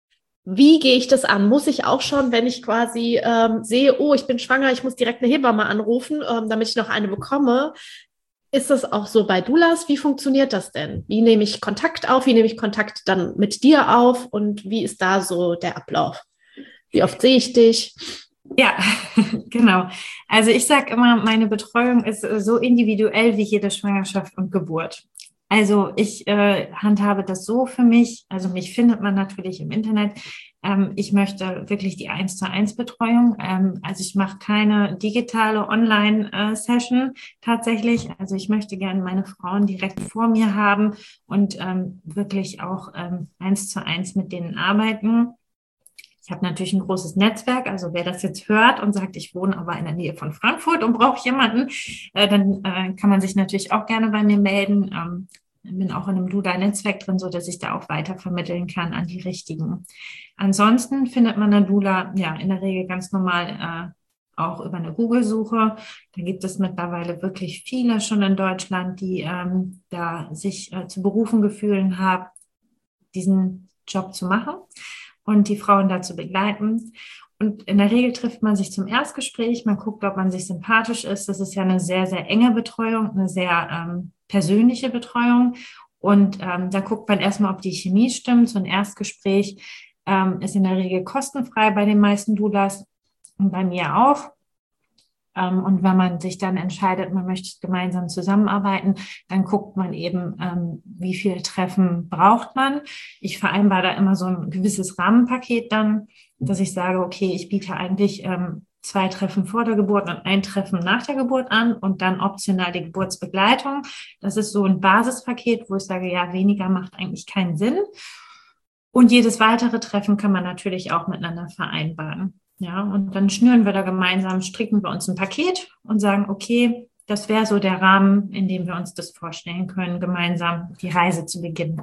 Wie gehe ich das an? Muss ich auch schon, wenn ich quasi ähm, sehe, oh, ich bin schwanger, ich muss direkt eine Hebamme anrufen, ähm, damit ich noch eine bekomme? Ist das auch so bei Doulas? Wie funktioniert das denn? Wie nehme ich Kontakt auf? Wie nehme ich Kontakt dann mit dir auf? Und wie ist da so der Ablauf? Wie oft sehe ich dich? Ja, genau. Also ich sage immer, meine Betreuung ist so individuell wie jede Schwangerschaft und Geburt. Also ich äh, handhabe das so für mich, also mich findet man natürlich im Internet. Ähm, ich möchte wirklich die eins zu eins Betreuung. Ähm, also ich mache keine digitale Online-Session tatsächlich. Also ich möchte gerne meine Frauen direkt vor mir haben und ähm, wirklich auch ähm, eins zu eins mit denen arbeiten. Ich habe natürlich ein großes Netzwerk, also wer das jetzt hört und sagt, ich wohne aber in der Nähe von Frankfurt und brauche jemanden, äh, dann äh, kann man sich natürlich auch gerne bei mir melden. Ähm, bin auch in einem Doula-Netzwerk drin, so dass ich da auch weiter vermitteln kann an die Richtigen. Ansonsten findet man eine Doula ja in der Regel ganz normal äh, auch über eine Google-Suche. Da gibt es mittlerweile wirklich viele schon in Deutschland, die ähm, da sich äh, zu berufen gefühlt haben, diesen Job zu machen und die Frauen dazu begleiten. Und in der Regel trifft man sich zum Erstgespräch, man guckt, ob man sich sympathisch ist. Das ist ja eine sehr, sehr enge Betreuung, eine sehr ähm, persönliche Betreuung. Und ähm, da guckt man erstmal, ob die Chemie stimmt. So ein Erstgespräch ähm, ist in der Regel kostenfrei bei den meisten Doulas und bei mir auch. Und wenn man sich dann entscheidet, man möchte gemeinsam zusammenarbeiten, dann guckt man eben, ähm, wie viele Treffen braucht man. Ich vereinbare da immer so ein gewisses Rahmenpaket dann, dass ich sage, okay, ich biete eigentlich ähm, zwei Treffen vor der Geburt und ein Treffen nach der Geburt an und dann optional die Geburtsbegleitung. Das ist so ein Basispaket, wo ich sage, ja, weniger macht eigentlich keinen Sinn. Und jedes weitere Treffen kann man natürlich auch miteinander vereinbaren. Ja, und dann schnüren wir da gemeinsam, stricken wir uns ein Paket und sagen, okay, das wäre so der Rahmen, in dem wir uns das vorstellen können, gemeinsam die Reise zu beginnen.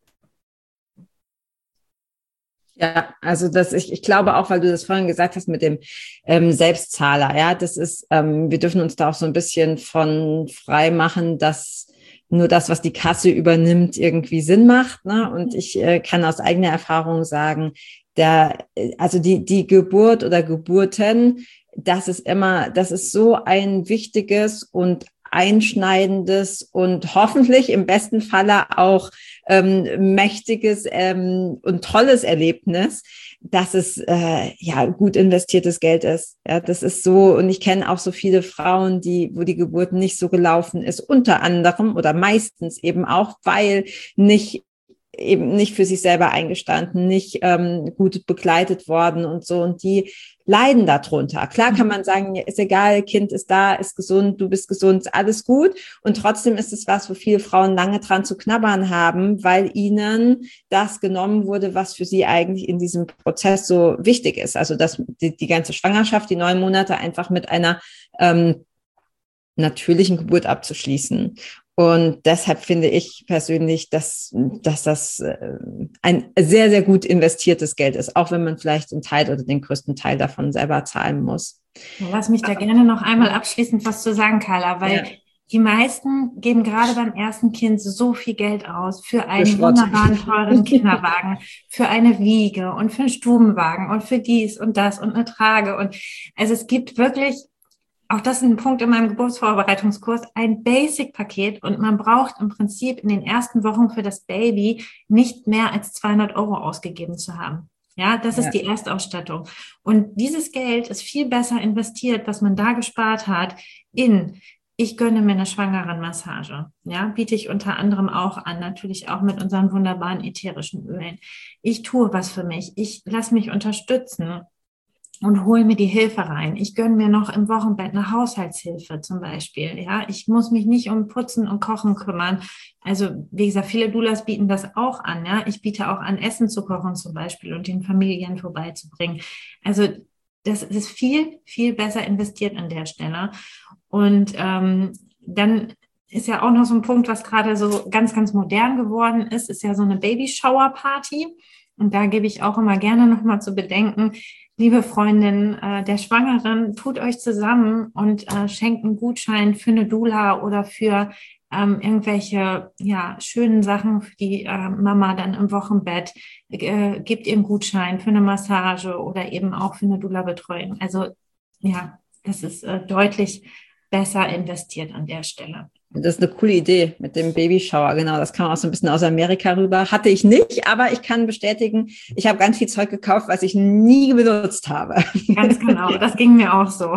Ja, also das, ich, ich glaube auch, weil du das vorhin gesagt hast mit dem ähm, Selbstzahler, ja, das ist, ähm, wir dürfen uns da auch so ein bisschen von frei machen, dass nur das, was die Kasse übernimmt, irgendwie Sinn macht, ne? Und ich äh, kann aus eigener Erfahrung sagen, der, also die, die Geburt oder Geburten, das ist immer, das ist so ein wichtiges und einschneidendes und hoffentlich im besten Falle auch ähm, mächtiges ähm, und tolles Erlebnis, dass es äh, ja gut investiertes Geld ist. Ja, das ist so, und ich kenne auch so viele Frauen, die, wo die Geburt nicht so gelaufen ist, unter anderem oder meistens eben auch, weil nicht eben nicht für sich selber eingestanden, nicht ähm, gut begleitet worden und so. Und die leiden darunter. Klar kann man sagen, ist egal, Kind ist da, ist gesund, du bist gesund, ist alles gut. Und trotzdem ist es was, wo viele Frauen lange dran zu knabbern haben, weil ihnen das genommen wurde, was für sie eigentlich in diesem Prozess so wichtig ist. Also dass die, die ganze Schwangerschaft, die neun Monate einfach mit einer ähm, natürlichen Geburt abzuschließen. Und deshalb finde ich persönlich, dass, dass das ein sehr, sehr gut investiertes Geld ist, auch wenn man vielleicht einen Teil oder den größten Teil davon selber zahlen muss. Lass mich da gerne noch einmal abschließend was zu sagen, Carla, weil ja. Die meisten geben gerade beim ersten Kind so viel Geld aus für einen für wunderbaren, teuren Kinderwagen, für eine Wiege und für einen Stubenwagen und für dies und das und eine Trage. Und also es gibt wirklich, auch das ist ein Punkt in meinem Geburtsvorbereitungskurs, ein Basic-Paket, und man braucht im Prinzip in den ersten Wochen für das Baby nicht mehr als zweihundert Euro ausgegeben zu haben. Ja, das ist ja. die Erstausstattung. Und dieses Geld ist viel besser investiert, was man da gespart hat, in, ich gönne mir eine Schwangerenmassage. Ja, biete ich unter anderem auch an, natürlich auch mit unseren wunderbaren ätherischen Ölen. Ich tue was für mich. Ich lasse mich unterstützen und hole mir die Hilfe rein. Ich gönne mir noch im Wochenbett eine Haushaltshilfe zum Beispiel. Ja, ich muss mich nicht um Putzen und Kochen kümmern. Also wie gesagt, viele Doulas bieten das auch an. Ja, ich biete auch an, Essen zu kochen zum Beispiel und den Familien vorbeizubringen. Also das ist viel, viel besser investiert an der Stelle. Und ähm, dann ist ja auch noch so ein Punkt, was gerade so ganz, ganz modern geworden ist, ist ja so eine Baby-Shower-Party. Und da gebe ich auch immer gerne nochmal zu bedenken, liebe Freundin äh, der Schwangeren, tut euch zusammen und äh, schenkt einen Gutschein für eine Doula oder für ähm, irgendwelche ja, schönen Sachen für die äh, Mama dann im Wochenbett. Äh, gebt ihr einen Gutschein für eine Massage oder eben auch für eine Doula-Betreuung. Also ja, das ist äh, deutlich besser investiert an der Stelle. Das ist eine coole Idee mit dem Babyshower, genau. Das kam auch so ein bisschen aus Amerika rüber. Hatte ich nicht, aber ich kann bestätigen, ich habe ganz viel Zeug gekauft, was ich nie benutzt habe. Ganz genau, das ging mir auch so.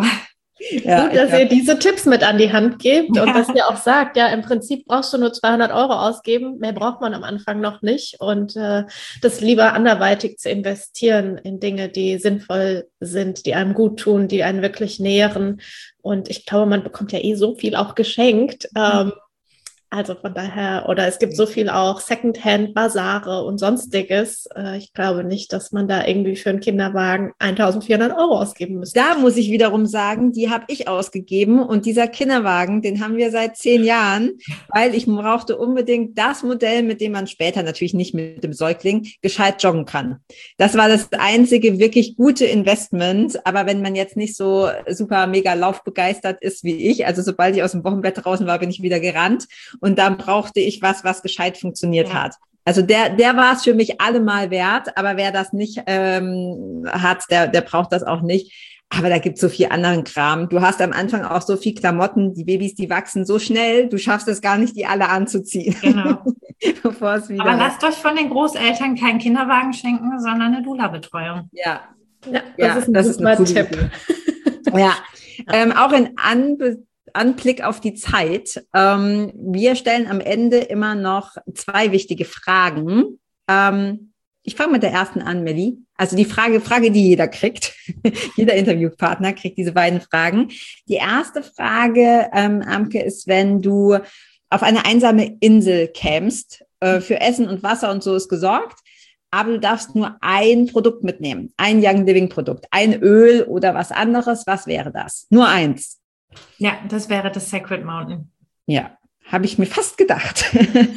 Ja, gut, dass ihr diese Tipps mit an die Hand gebt und ja. dass ihr auch sagt, ja, im Prinzip brauchst du nur zweihundert Euro ausgeben, mehr braucht man am Anfang noch nicht und äh, das lieber anderweitig zu investieren in Dinge, die sinnvoll sind, die einem gut tun, die einen wirklich nähren und ich glaube, man bekommt ja eh so viel auch geschenkt, ähm, also von daher, oder es gibt so viel auch Secondhand, Basare und sonstiges. Ich glaube nicht, dass man da irgendwie für einen Kinderwagen eintausendvierhundert Euro ausgeben müsste. Da muss ich wiederum sagen, die habe ich ausgegeben und dieser Kinderwagen, den haben wir seit zehn Jahren, weil ich brauchte unbedingt das Modell, mit dem man später natürlich nicht mit dem Säugling gescheit joggen kann. Das war das einzige wirklich gute Investment, aber wenn man jetzt nicht so super mega laufbegeistert ist wie ich, also sobald ich aus dem Wochenbett draußen war, bin ich wieder gerannt. Und dann brauchte ich was, was gescheit funktioniert ja. hat. Also der, der war es für mich allemal wert, aber wer das nicht ähm, hat, der, der braucht das auch nicht. Aber da gibt es so viel anderen Kram. Du hast am Anfang auch so viel Klamotten, die Babys, die wachsen so schnell, du schaffst es gar nicht, die alle anzuziehen. Genau. Bevor es wieder aber lasst euch von den Großeltern keinen Kinderwagen schenken, sondern eine Doula-Betreuung. Ja, ja, das ja, ist ein das super ist ein Tipp. Ja, ähm, auch in Anbe Anblick auf die Zeit. Ähm, wir stellen am Ende immer noch zwei wichtige Fragen. Ähm, ich fange mit der ersten an, Melli. Also die Frage, Frage, die jeder kriegt. Jeder Interviewpartner kriegt diese beiden Fragen. Die erste Frage, ähm, Amke, ist, wenn du auf eine einsame Insel kämst, äh, für Essen und Wasser und so ist gesorgt, aber du darfst nur ein Produkt mitnehmen, ein Young Living Produkt, ein Öl oder was anderes. Was wäre das? Nur eins. Ja, das wäre das Sacred Mountain. Ja, habe ich mir fast gedacht.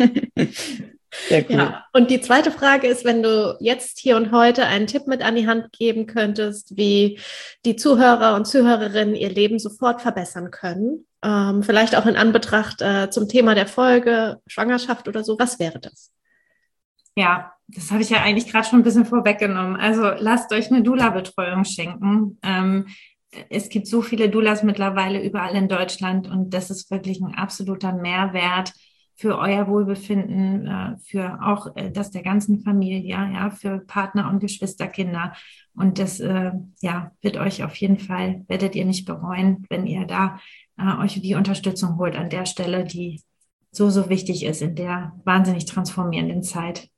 Sehr cool. Ja, und die zweite Frage ist, wenn du jetzt hier und heute einen Tipp mit an die Hand geben könntest, wie die Zuhörer und Zuhörerinnen ihr Leben sofort verbessern können, ähm, vielleicht auch in Anbetracht äh, zum Thema der Folge, Schwangerschaft oder so, was wäre das? Ja, das habe ich ja eigentlich gerade schon ein bisschen vorweggenommen. Also lasst euch eine Doula-Betreuung schenken. Ähm, Es gibt so viele Doulas mittlerweile überall in Deutschland und das ist wirklich ein absoluter Mehrwert für euer Wohlbefinden, für auch das der ganzen Familie, ja, für Partner und Geschwisterkinder. Und das ja, wird euch auf jeden Fall, werdet ihr nicht bereuen, wenn ihr da euch die Unterstützung holt an der Stelle, die so, so wichtig ist in der wahnsinnig transformierenden Zeit.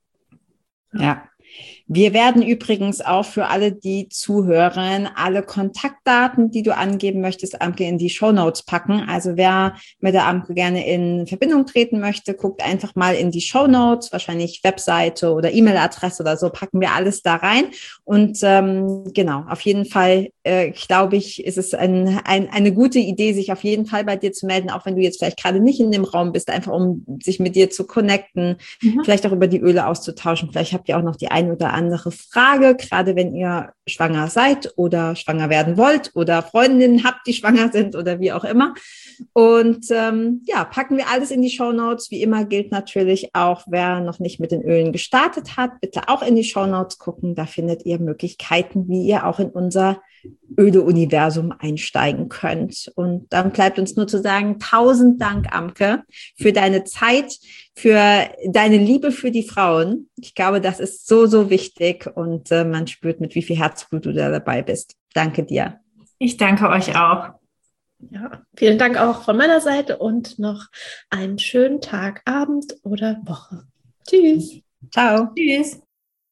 Ja. Wir werden übrigens auch für alle, die zuhören, alle Kontaktdaten, die du angeben möchtest, Amke, in die Shownotes packen. Also wer mit der Amke gerne in Verbindung treten möchte, guckt einfach mal in die Shownotes, wahrscheinlich Webseite oder E-Mail-Adresse oder so, packen wir alles da rein. Und ähm, genau, auf jeden Fall, äh, glaube ich, ist es ein, ein, eine gute Idee, sich auf jeden Fall bei dir zu melden, auch wenn du jetzt vielleicht gerade nicht in dem Raum bist, einfach um sich mit dir zu connecten, mhm. vielleicht auch über die Öle auszutauschen. Vielleicht habt ihr auch noch die ein oder andere Frage, gerade wenn ihr schwanger seid oder schwanger werden wollt oder Freundinnen habt, die schwanger sind oder wie auch immer. Und ähm, ja, packen wir alles in die Shownotes. Wie immer gilt natürlich auch, wer noch nicht mit den Ölen gestartet hat, bitte auch in die Shownotes gucken. Da findet ihr Möglichkeiten, wie ihr auch in unser Öle-Universum einsteigen könnt. Und dann bleibt uns nur zu sagen, tausend Dank, Amke, für deine Zeit, für deine Liebe für die Frauen. Ich glaube, das ist so, so wichtig und äh, man spürt, mit wie viel Herzblut du da dabei bist. Danke dir. Ich danke euch auch. Ja, vielen Dank auch von meiner Seite und noch einen schönen Tag, Abend oder Woche. Tschüss. Ciao. Tschüss.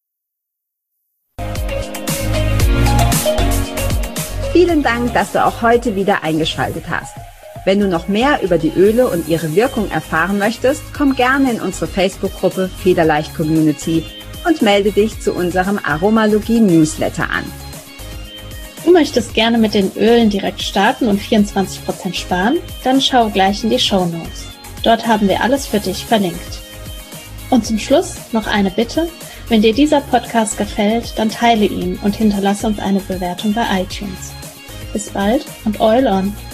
Vielen Dank, dass du auch heute wieder eingeschaltet hast. Wenn du noch mehr über die Öle und ihre Wirkung erfahren möchtest, komm gerne in unsere Facebook-Gruppe Federleicht Community und melde dich zu unserem Aromalogie-Newsletter an. Du möchtest gerne mit den Ölen direkt starten und vierundzwanzig Prozent sparen? Dann schau gleich in die Shownotes. Dort haben wir alles für dich verlinkt. Und zum Schluss noch eine Bitte. Wenn dir dieser Podcast gefällt, dann teile ihn und hinterlasse uns eine Bewertung bei iTunes. Bis bald und Eul on!